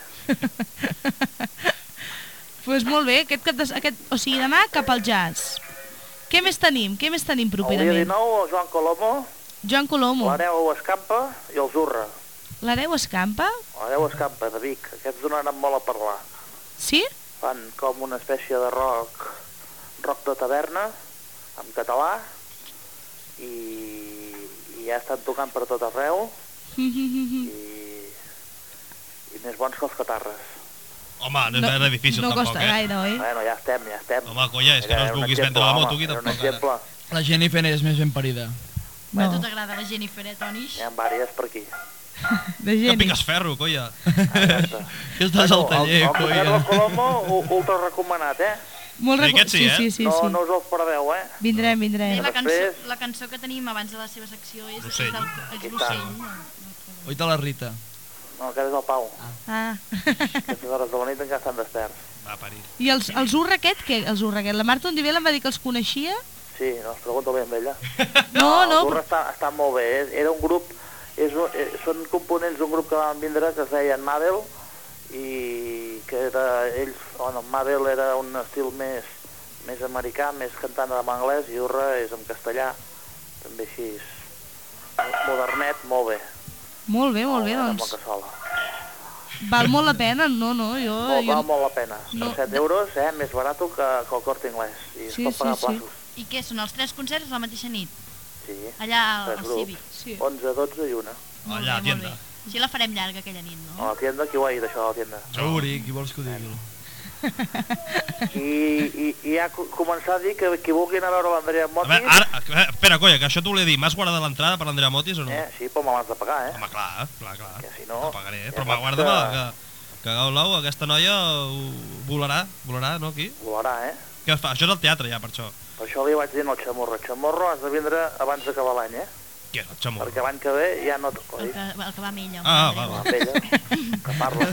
Pues molt bé, o sigui, demà cap al jazz. Què més tenim? Què més tenim El properament? dia 19, el Joan Colomo, Joan Colomo. l'Hereu Escampa i el Zurra. L'Hereu Escampa? L'Hereu Escampa, de Vic. Aquests donaran molt a parlar. Sí? Fan com una espècie de rock de taverna, en català, i ja estan tocant per tot arreu, i més bons que els catarres. Home, no era difícil tampoc, costa gaire, oi? Bueno, ja estem. Home, colla, és que no es vulguis vendre la moto aquí tampoc ara. La Jennifer és més ben parida. A tu t'agrada la Jennifer, Tonis? Hi ha vàries per aquí. Que piques ferro, colla. Que estàs al taller, colla. El concert del Colomo, ultra recomanat, Molt sí. No us el perdeu, Vindrem. La cançó que tenim abans de la seva secció és l'Ocell. L'Ocell. Oita la Rita. No, aquest és el Pau. Ah. Aquestes hores de la nit encara estan desperts. Va parir. I el Zurra aquest, què? El Zurra aquest? La Marta Ondivell em va dir que els coneixia? Sí, no, es pregunta bé amb ella. No. El Zurra està molt bé. Era un grup, són components d'un grup que van vindre que es deien Mabel, i que ells, Mabel era un estil més americà, més cantant en anglès, i Urra és en castellà, també així modernet, molt bé. Molt bé, doncs. Val molt la pena, no? Val molt la pena. Per 7 euros, més barat que el Corte Inglés. I es pot pagar plaços. I què, són els 3 concerts la mateixa nit? Sí. Allà al Cívic. 11, 12 i 1. Allà, a tienda. Així la farem llarga aquella nit, no? A la tienda, qui ho ha dit això, a la tienda? Seguri, qui vols que ho digui? I ja començar a dir que qui vulgui anar a veure l'Andrea Motis... A veure, espera, colla, que això t'ho volia dir. M'has guardat l'entrada per l'Andrea Motis o no? Sí, però me l'has de pagar, Home, clar. Que si no... La pagaré, però guarda-me, que Gaulau, aquesta noia volarà, no, aquí? Volarà, Què fa? Això és el teatre, ja, per això. Per això li vaig dir al Chamorro. Chamorro has de vindre abans d'acabar l'any, Què és el Chamorro? Perquè l'any que ve ja no... El que va amb ella. Va. Amb ella, que parla.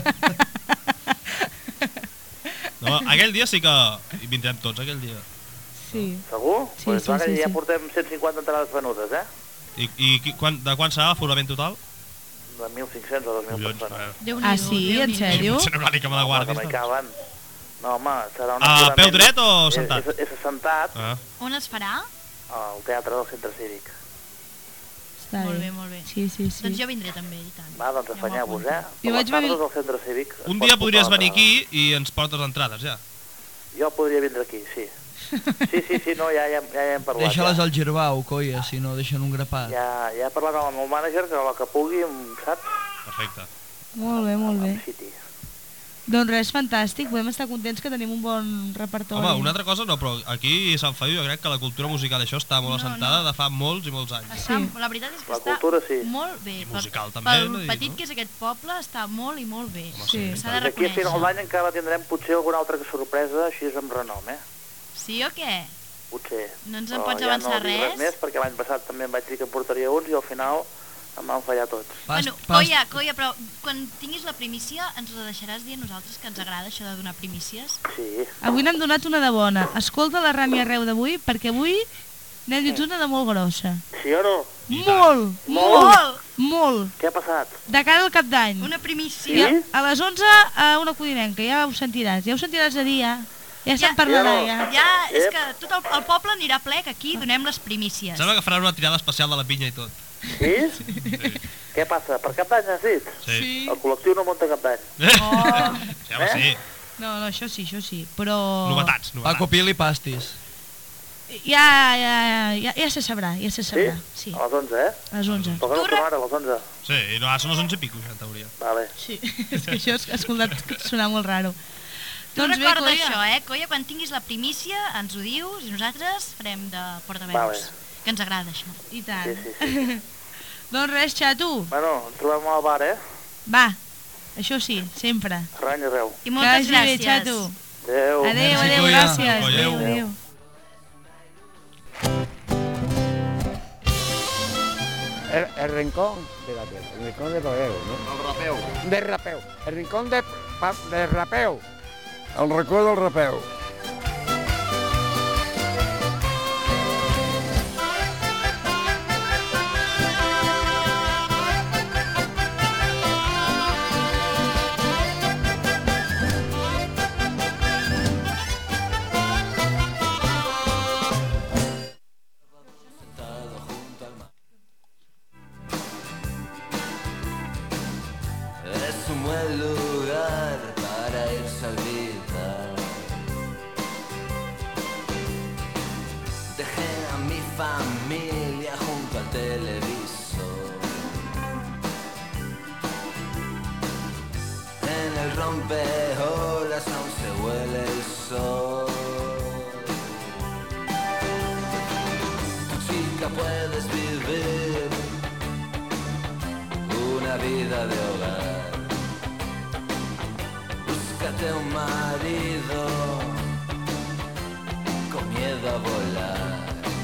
No, aquell dia sí que hi vindrem tots, aquell dia. Sí. Segur? Sí, Pues sí. Ja portem 150 entrades venudes, I de quan serà l'aforament total? De 1.500 o 2.000 persones. Ah, sí? En sèrio? Potser no cal ni que me la guardis. Que no hi caben. No, home, serà un A peu dret o sentat? És assentat On es farà? al teatre del Centre Cívic. Està Molt bé. bé, molt bé. Sí. Doncs jo vindré també, i tant. Va, doncs afanyeu-vos, Jo vaig venir... al Centre Cívic. Un dia podries venir aquí i ens portes entrades, ja. Jo podria vindre aquí, sí. Sí, no, ja hem parlat. Deixa-les al Girbau, colla, si no deixen un grapat. Ja he parlat amb el meu mànager, que el que pugui, saps? Perfecte. Molt bé. City. Doncs res, fantàstic, podem estar contents que tenim un bon repertori. Home, una altra cosa no, però aquí a Sant Feliu jo crec que la cultura musical això està molt assentada de fa molts i molts anys. La veritat és que La cultura, sí. està molt bé. I musical també, Pel petit que és aquest poble, està molt i molt bé. Sí. S'ha de Aquí a reconèixer. final d'any encara tindrem potser alguna altra sorpresa, així és amb renom, Sí o què? Potser. No ens en pots avançar res? res? Més, perquè l'any passat també em vaig dir que en portaria uns i al final em van fallar tots. Bueno, Coia, però quan tinguis la primícia ens la deixaràs dir a nosaltres que ens agrada això de donar primícies? Sí. Avui n'hem donat una de bona. Escolta la Rània Arreu d'avui, perquè avui n'hem dit una de molt grossa. Sí o no? Molt. Què ha passat? De cara al cap d'any. Una primícia. Sí? A les 11 a una codinenca, ja ho sentiràs a dir, ja se'n parlarà, ja. És que tot el poble anirà ple que aquí donem les primícies. Sembla que faran una tirada especial de la pinya i tot. Sí? Què passa? Per cap d'any has dit? Sí. El col·lectiu no munta cap d'any. Sí. No, això sí, però... Novetats. Paco Pil i pastis. Ja se sabrà, Sí? A les 11, eh? A les 11. Per què no som ara a les 11? Sí, no, són les 11 i pico, ja, en teoria. Vale. Sí, és que això has escoltat sonar molt raro. Tu recorda això, Coia, quan tinguis la primícia ens ho dius i nosaltres farem de portaveus. Que ens agrada això. I tant. Sí. Doncs res, xato. Bueno, ens trobem al bar, eh? Va, això sí, sempre. Rània Arreu. I moltes gràcies. Xato. Adéu, gràcies. Adéu. El rincón de la tierra, el rincón de rapeo, ¿no? El rapeu. De rapeo, el rincón de rapeo. El racó del rapeu. Es un buen lugar para irse a olvidar. Dejé a mi familia junto al televisor. En el rompeolas aún se huele el sol. Chica, puedes vivir una vida de hogar. Búscate un marido con miedo a volar.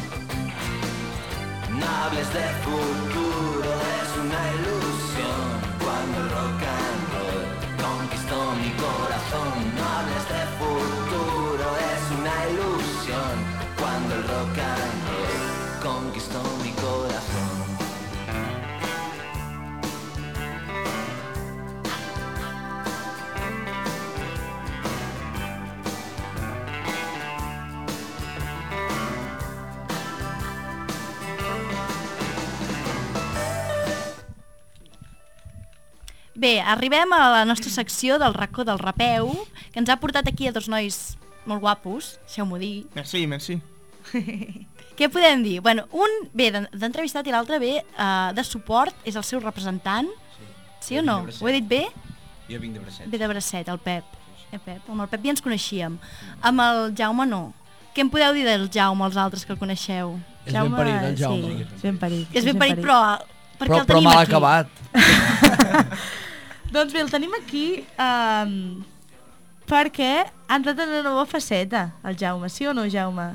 No hables de futuro, es una ilusión. Cuando el rock and roll conquistó mi corazón. No hables de futuro, es una ilusión. Cuando el rock and roll conquistó mi corazón. Bé, arribem a la nostra secció del racó del rapeu, que ens ha portat aquí a dos nois molt guapos, deixeu-m'ho dir. Merci. Què podem dir? Bueno, un ve d'entrevistat i l'altre ve de suport, és el seu representant. Sí o no? Ho he dit bé? Jo vinc de Bracet. Ve de Bracet, el Pep. Amb el Pep ja ens coneixíem. Amb el Jaume no. Què em podeu dir del Jaume, els altres que el coneixeu? És ben parit, el Jaume. Sí, és ben parit. És ben parit, però per què el tenim mal aquí? acabat. Doncs bé, el tenim aquí perquè ha entrat en una nova faceta, el Jaume. Sí o no, Jaume?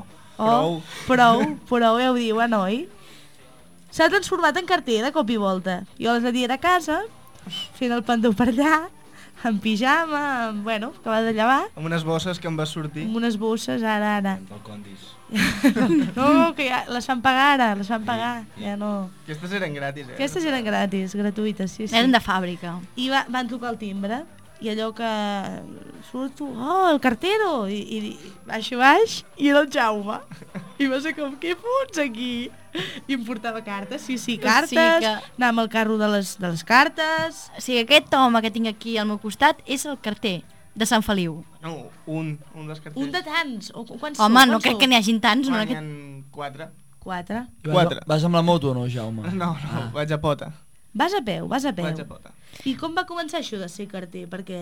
Prou, ja ho diuen, oi? S'ha transformat en carter de cop i volta. Jo l'altre dia era a casa, fent el pendó per allà, en pijama, bueno, acabat de llevar. Amb unes bosses que em va sortir. Amb unes bosses, ara. Del Condis. No, que ja les fan pagar ara, les fan pagar. Ja no. Aquestes eren gratis, Aquestes eren gratis, gratuïtes, sí. Eren de fàbrica. I van trucar el timbre, i allò que surto, el cartero, i baix, i era el Jaume. I va ser com, què fots aquí? I em portava cartes, sí, cartes, anava amb el carro de les cartes. O sigui, aquest home que tinc aquí al meu costat és el carter de Sant Feliu. No, un dels carters. Un de tants? Home, no crec que n'hi hagin tants. N'hi ha 4. 4? Vas amb la moto o no, Jaume? No, vaig a pota. Vas a peu? Vaig a pota. I com va començar això de ser carter? Perquè...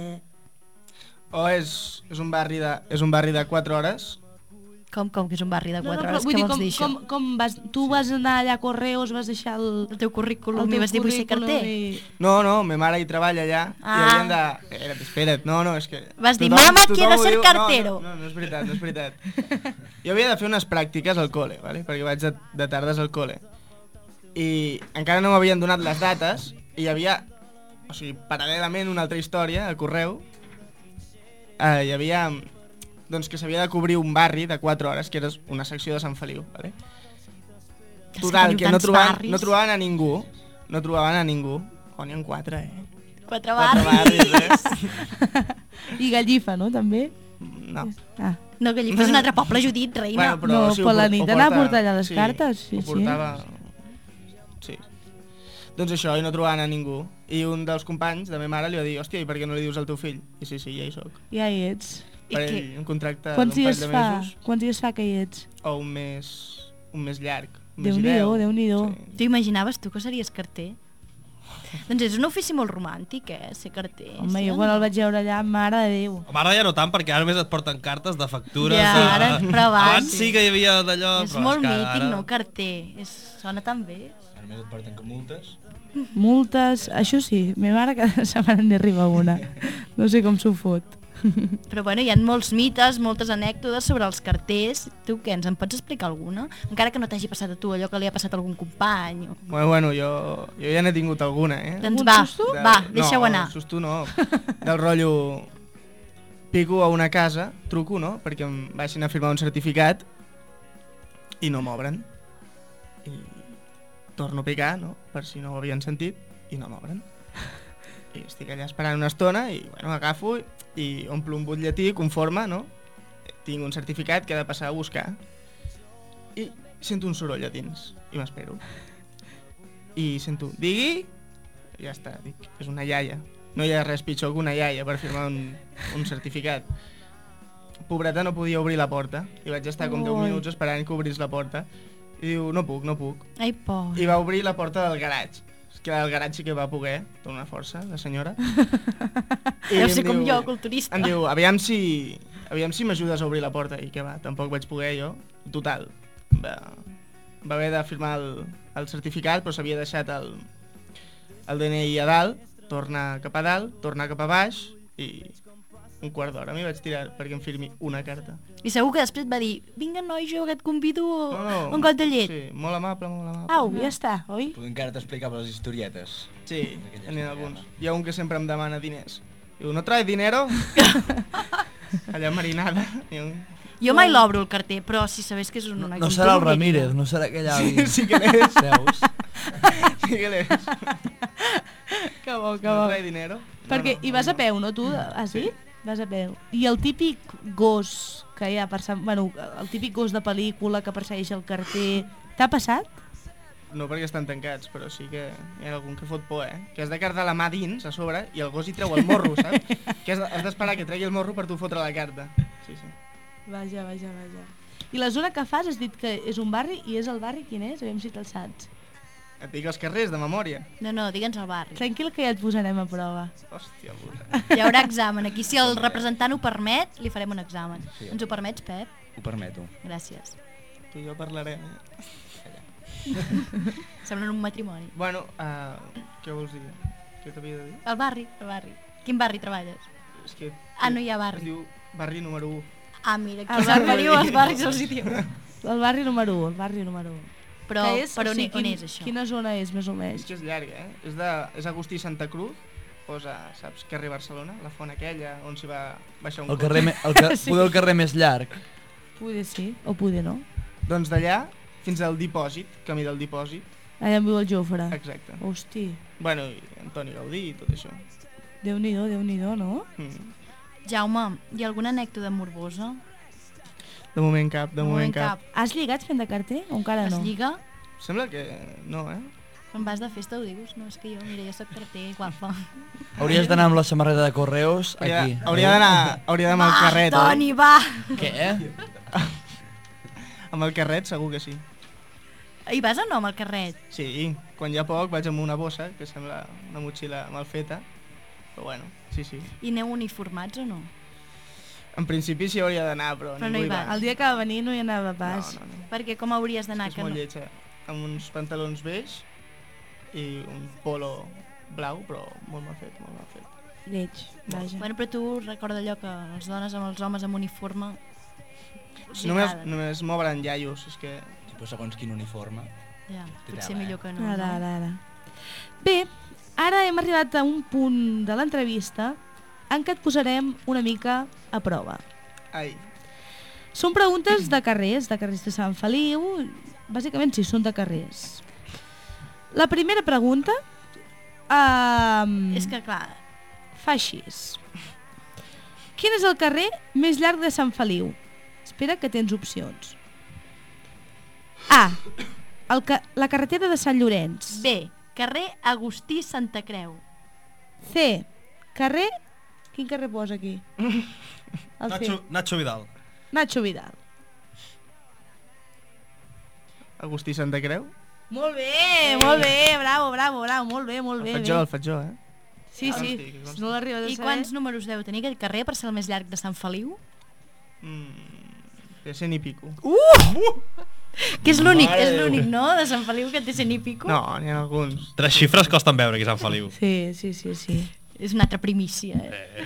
És un barri de 4 hores. Com que és un barri de 4 hores? Què vols dir això? Com vas, tu vas anar allà a Correos, vas deixar el teu currículum i vas dir vull ser carter? No, ma mare hi treballa allà i havien de... Espera't, no, és que... Vas dir, mama, quiero ser cartero. No, és veritat. Jo havia de fer unes pràctiques al col·le, ¿vale? Perquè vaig de tardes al col·le. i encara no m'havien donat les dates i hi havia, o sigui, paral·lelament una altra història a correu. Hi havia doncs que s'havia de cobrir un barri de 4 hores, que era una secció de Sant Feliu, vale? Total, que no trobaven a ningú. No trobaven a ningú. Oh, n'hi ha 4, 4 barris. I Gallifa, no, també? No. Ah. No, Gallifa és un altre poble, Judit, reina. Bueno, però no, per la nit anava a portar allà les cartes. Sí, ho portava... Sí. Doncs això, i no trobaven a ningú. I un dels companys de ma mare li va dir, hòstia, i per què no li dius al teu fill? I sí, ja hi soc. Ja hi ets. Per ell, un contracte d'un parell de mesos. Quants dies fa que hi ets? O un mes llarg. Déu-n'hi-do. Tu imaginaves tu que series carter? Doncs és un ofici molt romàntic, ser carter. Home, jo quan el vaig veure allà, mare de Déu. Ara ja no tant, perquè ara només et porten cartes de factures. Ja, ara, però abans sí que hi havia d'allò. És molt mític, no, carter. Sona tan bé. A més et porten que multes. Multes, això sí, ma mare cada setmana n'hi arriba una. No sé com s'ho fot. Però bueno, hi ha molts mites, moltes anècdotes sobre els carters. Tu què, ens en pots explicar alguna? Encara que no t'hagi passat a tu allò que li ha passat a algun company. Bueno, jo ja n'he tingut alguna, Doncs va, deixa-ho anar. No, susto no. Del rotllo... Pico a una casa, truco, no?, perquè em baixin a firmar un certificat i no m'obren. I torno a picar, no?, per si no ho havien sentit, i no m'obren. I estic allà esperant una estona i, bueno, agafo i omplo un butlletí conforme, no? Tinc un certificat que he de passar a buscar. I sento un soroll a dins i m'espero. I sento, digui, i ja està, dic, és una iaia. No hi ha res pitjor que una iaia per firmar un certificat. Pobreta no podia obrir la porta i vaig estar com 10 minuts esperant que obrís la porta. I diu, no puc. Ai, por. I va obrir la porta del garatge. Que el garatge sí que va poder, dona una força, la senyora. Deu ser com jo, culturista. Em diu, aviam si m'ajudes a obrir la porta. I què va, tampoc vaig poder jo. Total, va haver de firmar el certificat, però s'havia deixat el DNI a dalt, tornar cap a dalt, tornar cap a baix, i un quart d'hora m'hi vaig tirar perquè em firmi una carta. I segur que després va dir, vinga noi, jo que et convido un got de llet. Sí, molt amable. Au, ja està, oi? Encara t'explicava les historietes. Sí, n'hi ha alguns. Hi ha un que sempre em demana diners. Diu, ¿no trae dinero? Allà marinada. Jo mai l'obro el carter, però si sabés que és una... No serà el Ramírez, no serà aquell avi. Sí que l'és. Seus. Sí que l'és. Que bo. No trae dinero? Perquè hi vas a peu, no, tu? Ah, sí? Vas a peu. I el típic gos que hi ha per... Bueno, el típic gos de pel·lícula que persegueix el carter... T'ha passat? No, perquè estan tancats, però sí que hi ha algun que fot por, Que has de cardar la mà dins, a sobre, i el gos hi treu el morro, saps? Que has d'esperar que tregui el morro per tu fotre la carta. Sí. Vaja. I la zona que fas, has dit que és un barri, i és el barri quin és? Aviam si te'l saps. Et dic els carrers, de memòria. No, digue'ns el barri. Tranquil, que ja et posarem a prova. Hòstia puta. Hi haurà examen. Aquí, si el representant ho permet, li farem un examen. Sí. Ens ho permets, Pep? Ho permeto. Gràcies. Tu i jo parlarem. Semblen un matrimoni. Bueno, què vols dir? Què t'havia de dir? El barri. Quin barri treballes? És que... no hi ha barri. Es diu barri número 1. Ah, mira, aquí se'n veniu els barris els idiomes. El barri número 1. Però per on és això? Quina zona és, més o menys? És que és llarga, És Agustí Santa Cruz, posa, saps, carrer Barcelona, la font aquella, on s'hi va baixar un cotxe. Poder el carrer més llarg. Poder sí, o poder no. Doncs d'allà fins al dipòsit, camí del dipòsit. Allà en viu el Jofre. Exacte. Hosti. Bueno, i Antoni Gaudí i tot això. Déu-n'hi-do, no? Jaume, hi ha alguna anècdota morbosa? De moment cap. Has lligat fent de carter o encara no? Es lliga? Sembla que no, Quan vas de festa ho dius? No, és que jo soc carter, guapa. Hauries d'anar amb la samarreta de Correos aquí. Hauria d'anar amb el carret. Va, Toni, va! Què? Amb el carret segur que sí. Hi vas o no amb el carret? Sí, quan hi ha poc vaig amb una bossa, que sembla una motxilla mal feta, però bueno, sí. I aneu uniformats o no? En principi sí hauria d'anar, però no hi va. El dia que va venir no hi anava pas. No. Perquè com hauries d'anar? És molt lletja. Amb uns pantalons beix i un polo blau, però molt mal fet. Lleig, vaja. Bueno, però tu recorda allò que les dones amb els homes amb uniforme... Només m'obren iaios, és que... Però segons quin uniforme. Ja, potser millor que no. Ara. Bé, ara hem arribat a un punt de l'entrevista en què et posarem una mica a prova. Ai. Són preguntes de carrers de Sant Feliu, bàsicament sí, són de carrers. La primera pregunta és que clar, fa així. Quin és el carrer més llarg de Sant Feliu? Espera que tens opcions. A. La carretera de Sant Llorenç. B. Carrer Agustí Santa Creu. C. Carrer... Quin carrer posa aquí? Nacho Vidal. Nacho Vidal. Agustí Santa Creu? Molt bé, bravo, molt bé. El faig jo, Sí. No l'arriba de I saber. quants números deu tenir aquell carrer per ser el més llarg de Sant Feliu? De 100 i pico. Que és l'únic, no? De Sant Feliu que té 100 i pico? No, n'hi ha alguns. 3 xifres costen veure aquí a Sant Feliu. Sí. És una altra primícia.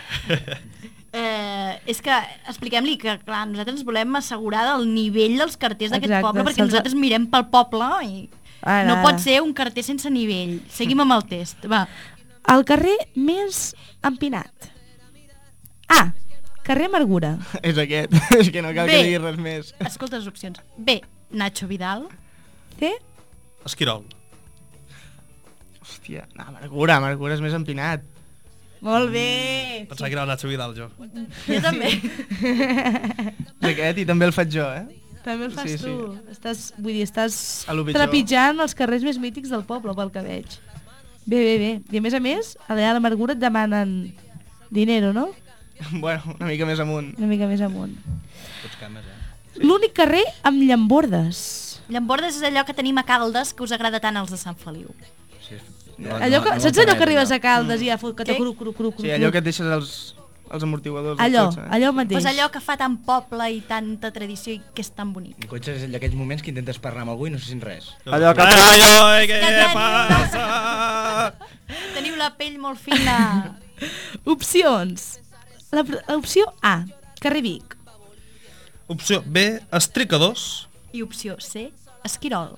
És que expliquem-li que clar, nosaltres ens volem assegurar del nivell dels carters d'aquest poble, perquè nosaltres mirem pel poble i no pot ser un carter sense nivell. Seguim amb el test, va. El carrer més empinat. A. Carrer Amargura. És aquest, és que no cal que digui res més. Escolta les opcions. B. Nacho Vidal. C. Esquirol. Hòstia, no, Amargura és més empinat. Molt bé. Pensava que era el Nacho Vidal, jo. Jo també. És aquest i també el faig jo, També el fas tu. Estàs a lo pitjor. trepitjant els carrers més mítics del poble, pel que veig. Bé. I a més, allà a l'Amargura et demanen dinero, no? Bueno, una mica més amunt. Pots cames, L'únic carrer amb llambordes. Llambordes és allò que tenim a Caldes, que us agrada tant als de Sant Feliu. Saps allò que arribes a Caldes i ja fot que te cru. Sí, allò que et deixes els amortiguadors allò, del cotxe. allò mateix. Pues allò que fa tant poble i tanta tradició i que és tan bonic. Un cotxe és aquells moments que intentes parlar amb algú i no se sent res. Allò que... què passa? Teniu la pell molt fina. Opcions. L'opció A, carrer Vic. Opció B, Estricadors. I opció C, Esquirol.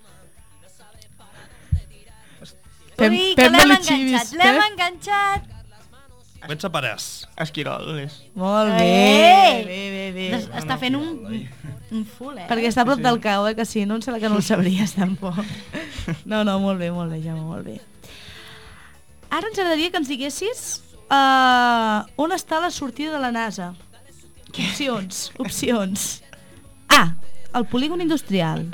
Ui, que l'hem enganxat. Ben separats. Esquirol és. Molt bé. Està fent un full, Perquè està a prop del cau, que si no, em sembla que no el sabries tampoc. No, molt bé, Jaume, molt bé. Ara ens agradaria que ens diguessis on està la sortida de la NASA. Opcions. A, el polígon industrial.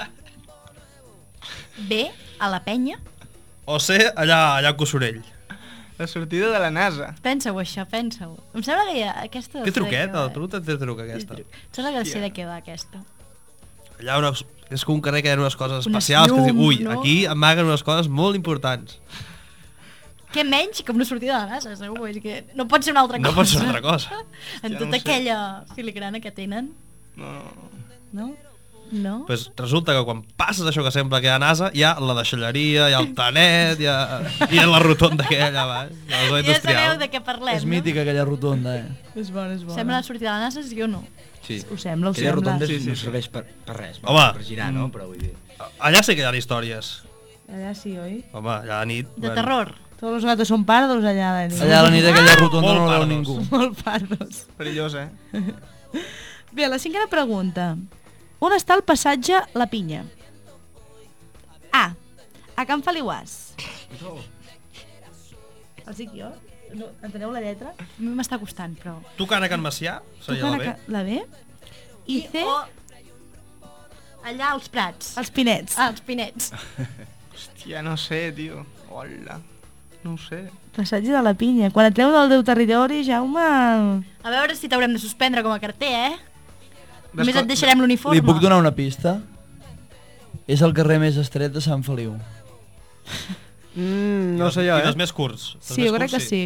B, a la penya. O C, allà a Cossorell. La sortida de la NASA. Pensa-ho, això, pensa-ho. Em sembla que aquesta... Que truqueta, la pregunta té truc, aquesta. Em sembla que sé de què va, aquesta. Allà és com un carrer que hi ha unes coses especials que dic, ui, aquí amaguen unes coses molt importants. Què menys que una sortida de la NASA, segur. És que no pot ser una altra cosa. No pot ser una altra cosa. En tota aquella filigrana que tenen. No? Pues resulta que quan passes això que sembla que hi ha NASA, hi ha la deixalleria, hi ha el Tanet, hi ha la rotonda aquella, la zona industrial. Ja sabeu de què parlem, És mítica aquella rotonda, És bona. Sembla la sortida de la NASA, sí o no? Sí. Ho sembla. Aquella rotonda no serveix per res. Home. Per girar, no? Però vull dir... Allà sí que hi ha històries. Allà sí, oi? Home, allà a nit... De terror. Todos los gatos son pardos allà a la nit. Allà a la nit aquella rotonda no la veu ningú. Molt pardos. Perillós, Bé, la cinquena pregunta. On està el passatge La Pinya? A Can Feliuàs. Els dic jo? No, enteneu la lletra? A mi m'està costant, però... Tocant a Can Macià, seria la B. La B. I C... Allà als Prats. Els Pinets. Els Pinets. Hòstia, no sé, tio. Hola. No ho sé. Passatge de La Pinya. Quan entreu del teu territori, Jaume... A veure si t'haurem de suspendre com a carter, Només et deixarem l'uniforme. Li puc donar una pista? És el carrer més estret de Sant Feliu. No sé jo, I dels més curts. Sí, jo crec que sí.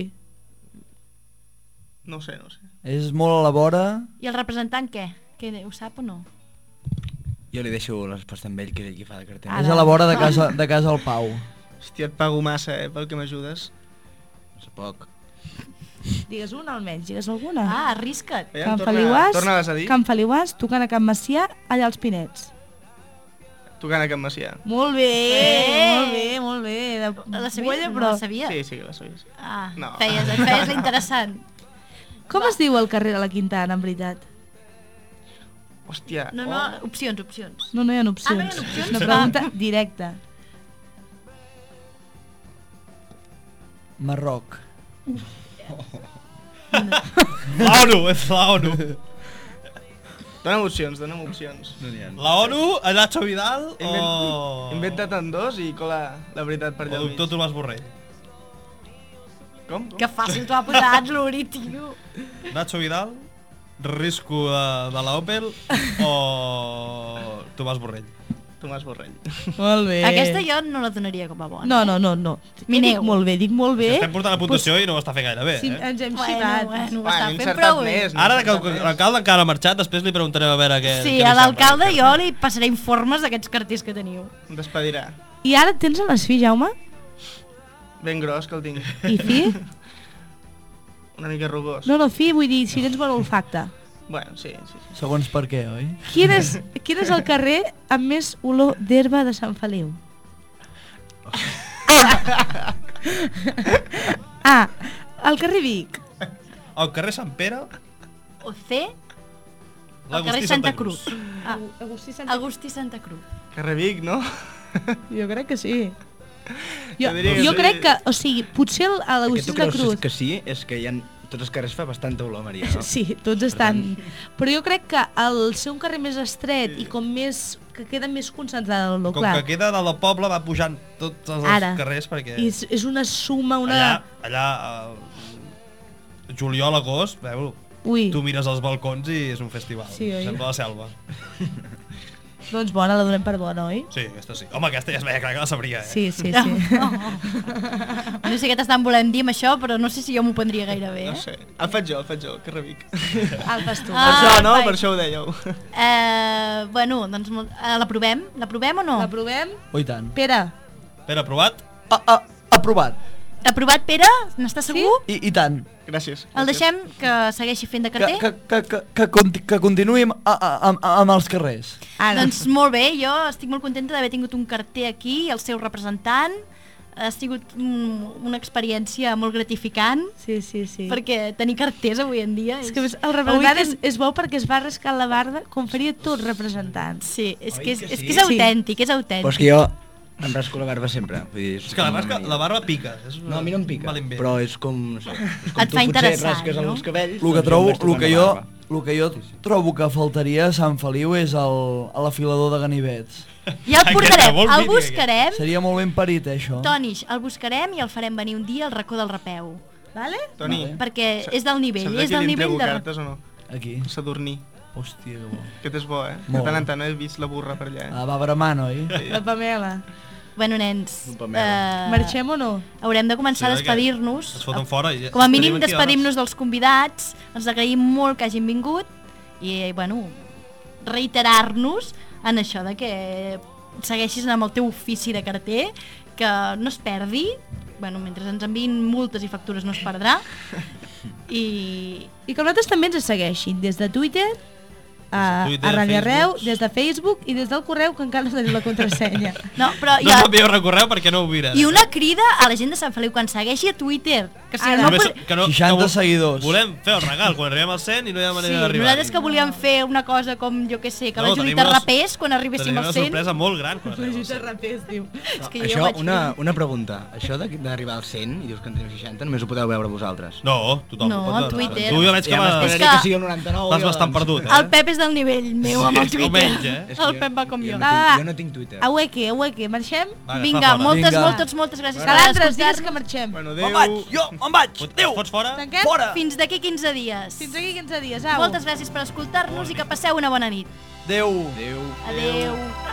No sé. És molt a la vora... I el representant què? Ho sap o no? Jo li deixo la resposta amb ell, que és ell qui fa de carter. És a la vora de casa al Pau. Hòstia, et pago massa, pel que m'ajudes. No sé poc. Digues una almenys, digues alguna. Arrisca't. Can Feliuàs, torna-les a dir. Can Feliuàs, tocant a Can Macià, allà als Pinets. Tocant a Can Macià. Molt bé, molt bé. La sabies? Bolla, No però... la sabies? Sí, la sabies. Ah, No. et feies l'interessant. Com es diu el carrer de la Quintana, en veritat? Hòstia. No, opcions. No hi ha opcions. Ah, no hi ha opcions? Una pregunta directa. Marroc. L'ONU, és l'ONU. Dóna'm opcions. No n'hi ha. La ONU, Nacho Vidal o... Inventa't en dos i cola la veritat per allà O al mig. doctor Tomàs Borrell. Com? Que fàcil t'ho ha posat, l'Uri, tio. Nacho Vidal, Risco de l'Opel o Tomàs Borrell. Tomàs Borrell. Molt bé. Aquesta jo no la donaria com a bona. No. M'hi Dic nego. molt bé. Estem portant la puntuació i no ho està fent gaire bé, Sí, eh? ens hem Bueno, xivat. ho està fent prou bé. Ara que l'alcalde encara ha marxat, després li preguntarem a veure què... Sí, què li a l'alcalde sembla. jo li passaré informes d'aquests cartells que teniu. Em despedirà. I ara tens a les filles, Jaume? Ben gros que el tinc. I fi? Una mica rugós. No, fi, vull dir, si tens bon olfacte. Bueno, sí. Segons per què, oi? Quin és el carrer amb més olor d'herba de Sant Feliu? A. El carrer Vic. El carrer Sant Pere, O C, el carrer Santa Cruz. Ah, Agustí Santa Cruz. Carrer Vic, no? Jo crec que sí. Jo diria que sí. crec que, o sigui, potser a l'Agustí Tu Santa creus Cruz... que sí? És que hi ha... Tots els carrers fa bastanta olor, Maria, no? Sí, tots estan... Però jo crec que al ser un carrer més estret i com més... que queda més concentrada l'olor, com clar. que queda dalt del poble, va pujant tots els Ara. carrers perquè... I és una suma, una... Allà juliol, agost, veu, Ui. tu mires els balcons i és un festival. Sí, oi? Sembla la selva. Doncs bona, la donem per bona, oi? Sí, aquesta sí. Home, aquesta ja es veia clar que la sabria, eh? Sí. No sé què t'estan volent dir amb això, però no sé si jo m'ho prendria gaire bé. No sé. El faig jo, carrer Vic. El fas tu. Per això, no? vai. Per això ho dèieu. Bueno, doncs l'aprovem? L'aprovem o no? L'aprovem? Oh, i tant. Pere. Pere, aprovat? Aprovat. Aprovat, Pere? N'estàs segur? I tant. Gràcies. El deixem que segueixi fent de carter? Que continuï amb els carrers. Doncs molt bé, jo estic molt contenta d'haver tingut un carter aquí, el seu representant. Ha sigut una experiència molt gratificant. Sí. Perquè tenir carters avui en dia... És que el representant és bo perquè es va rascar la barba com faria tot representant. Sí, és que és autèntic, és autèntic. Però és que jo em rasco la barba sempre. Vull dir, És que la barba pica. No, a mi no em pica, però és com... No sé, és com Et fa interessant, potser rasques no? els cabells... El que trobo, el que jo trobo que faltaria a Sant Feliu és a l'afilador de ganivets. Ja el portarem, el buscarem. Seria molt ben parit, això. Tonix, el buscarem i el farem venir un dia al racó del Rapeu. Vale? Toni. Perquè és del nivell, Saps és del li nivell entrego de... cartes o no? Aquí. Sadurní. Hòstia, que bo. Aquest és bo, eh? Molt. De tant en tant he vist la burra per allà. Va bramant, oi? La Pamela. Bueno, nens, marxem o no? Haurem de començar a Sí, perquè despedir-nos. ens foten fora i ja Com a mínim tenim aquí despedim-nos dels convidats. Ens agraïm molt que hagin vingut i, bueno, reiterar-nos en això de que segueixis amb el teu ofici de carter, que no es perdi, bueno, mentre ens enviïn multes i factures no es perdrà. I que nosaltres també ens segueixin des de Twitter, a Twitter, Ràdio Arreu, Facebook. des de Facebook i des del correu, que encara no tenim la contrasenya. No, però No m'envieu recorreu perquè no ho miraré. I una crida a la gent de Sant Feliu que ens segueixi a Twitter. Que si no, Que no, 60 seguidors. Volem fer el regal quan arribem al 100 i no hi ha manera d'arribar. Nosaltres que volíem fer una cosa com, jo què sé, que la tenim Julita una- rapés quan arribéssim tenim al una 100. sorpresa molt gran quan arribem al 100. rapés, diu. És que jo Això, vaig una pregunta. Això d'arribar al 100 i dius que en teniu 60, només ho podeu veure vosaltres. No, tothom No, ho pot a veure. Twitter. Tu ja veig que Ja m'esperaria que sigui el 99. vas jo, bastant doncs. perdut, El Pep és del nivell meu amb el Sí, Twitter. almenys, eh? És que El Pep va com jo. Jo no tinc Twitter. Aueque, marxem? Va, Vinga, està fora. moltes gràcies per Calandres, digues escoltar-nos. que marxem. Bueno, Me'n vaig, jo, me'n vaig. Adéu. Fots fora? Tanquem? Fora. Fins d'aquí 15 dies. Fins aquí 15 dies, au. Moltes gràcies per escoltar-nos i que passeu una bona nit. Adéu. Adéu.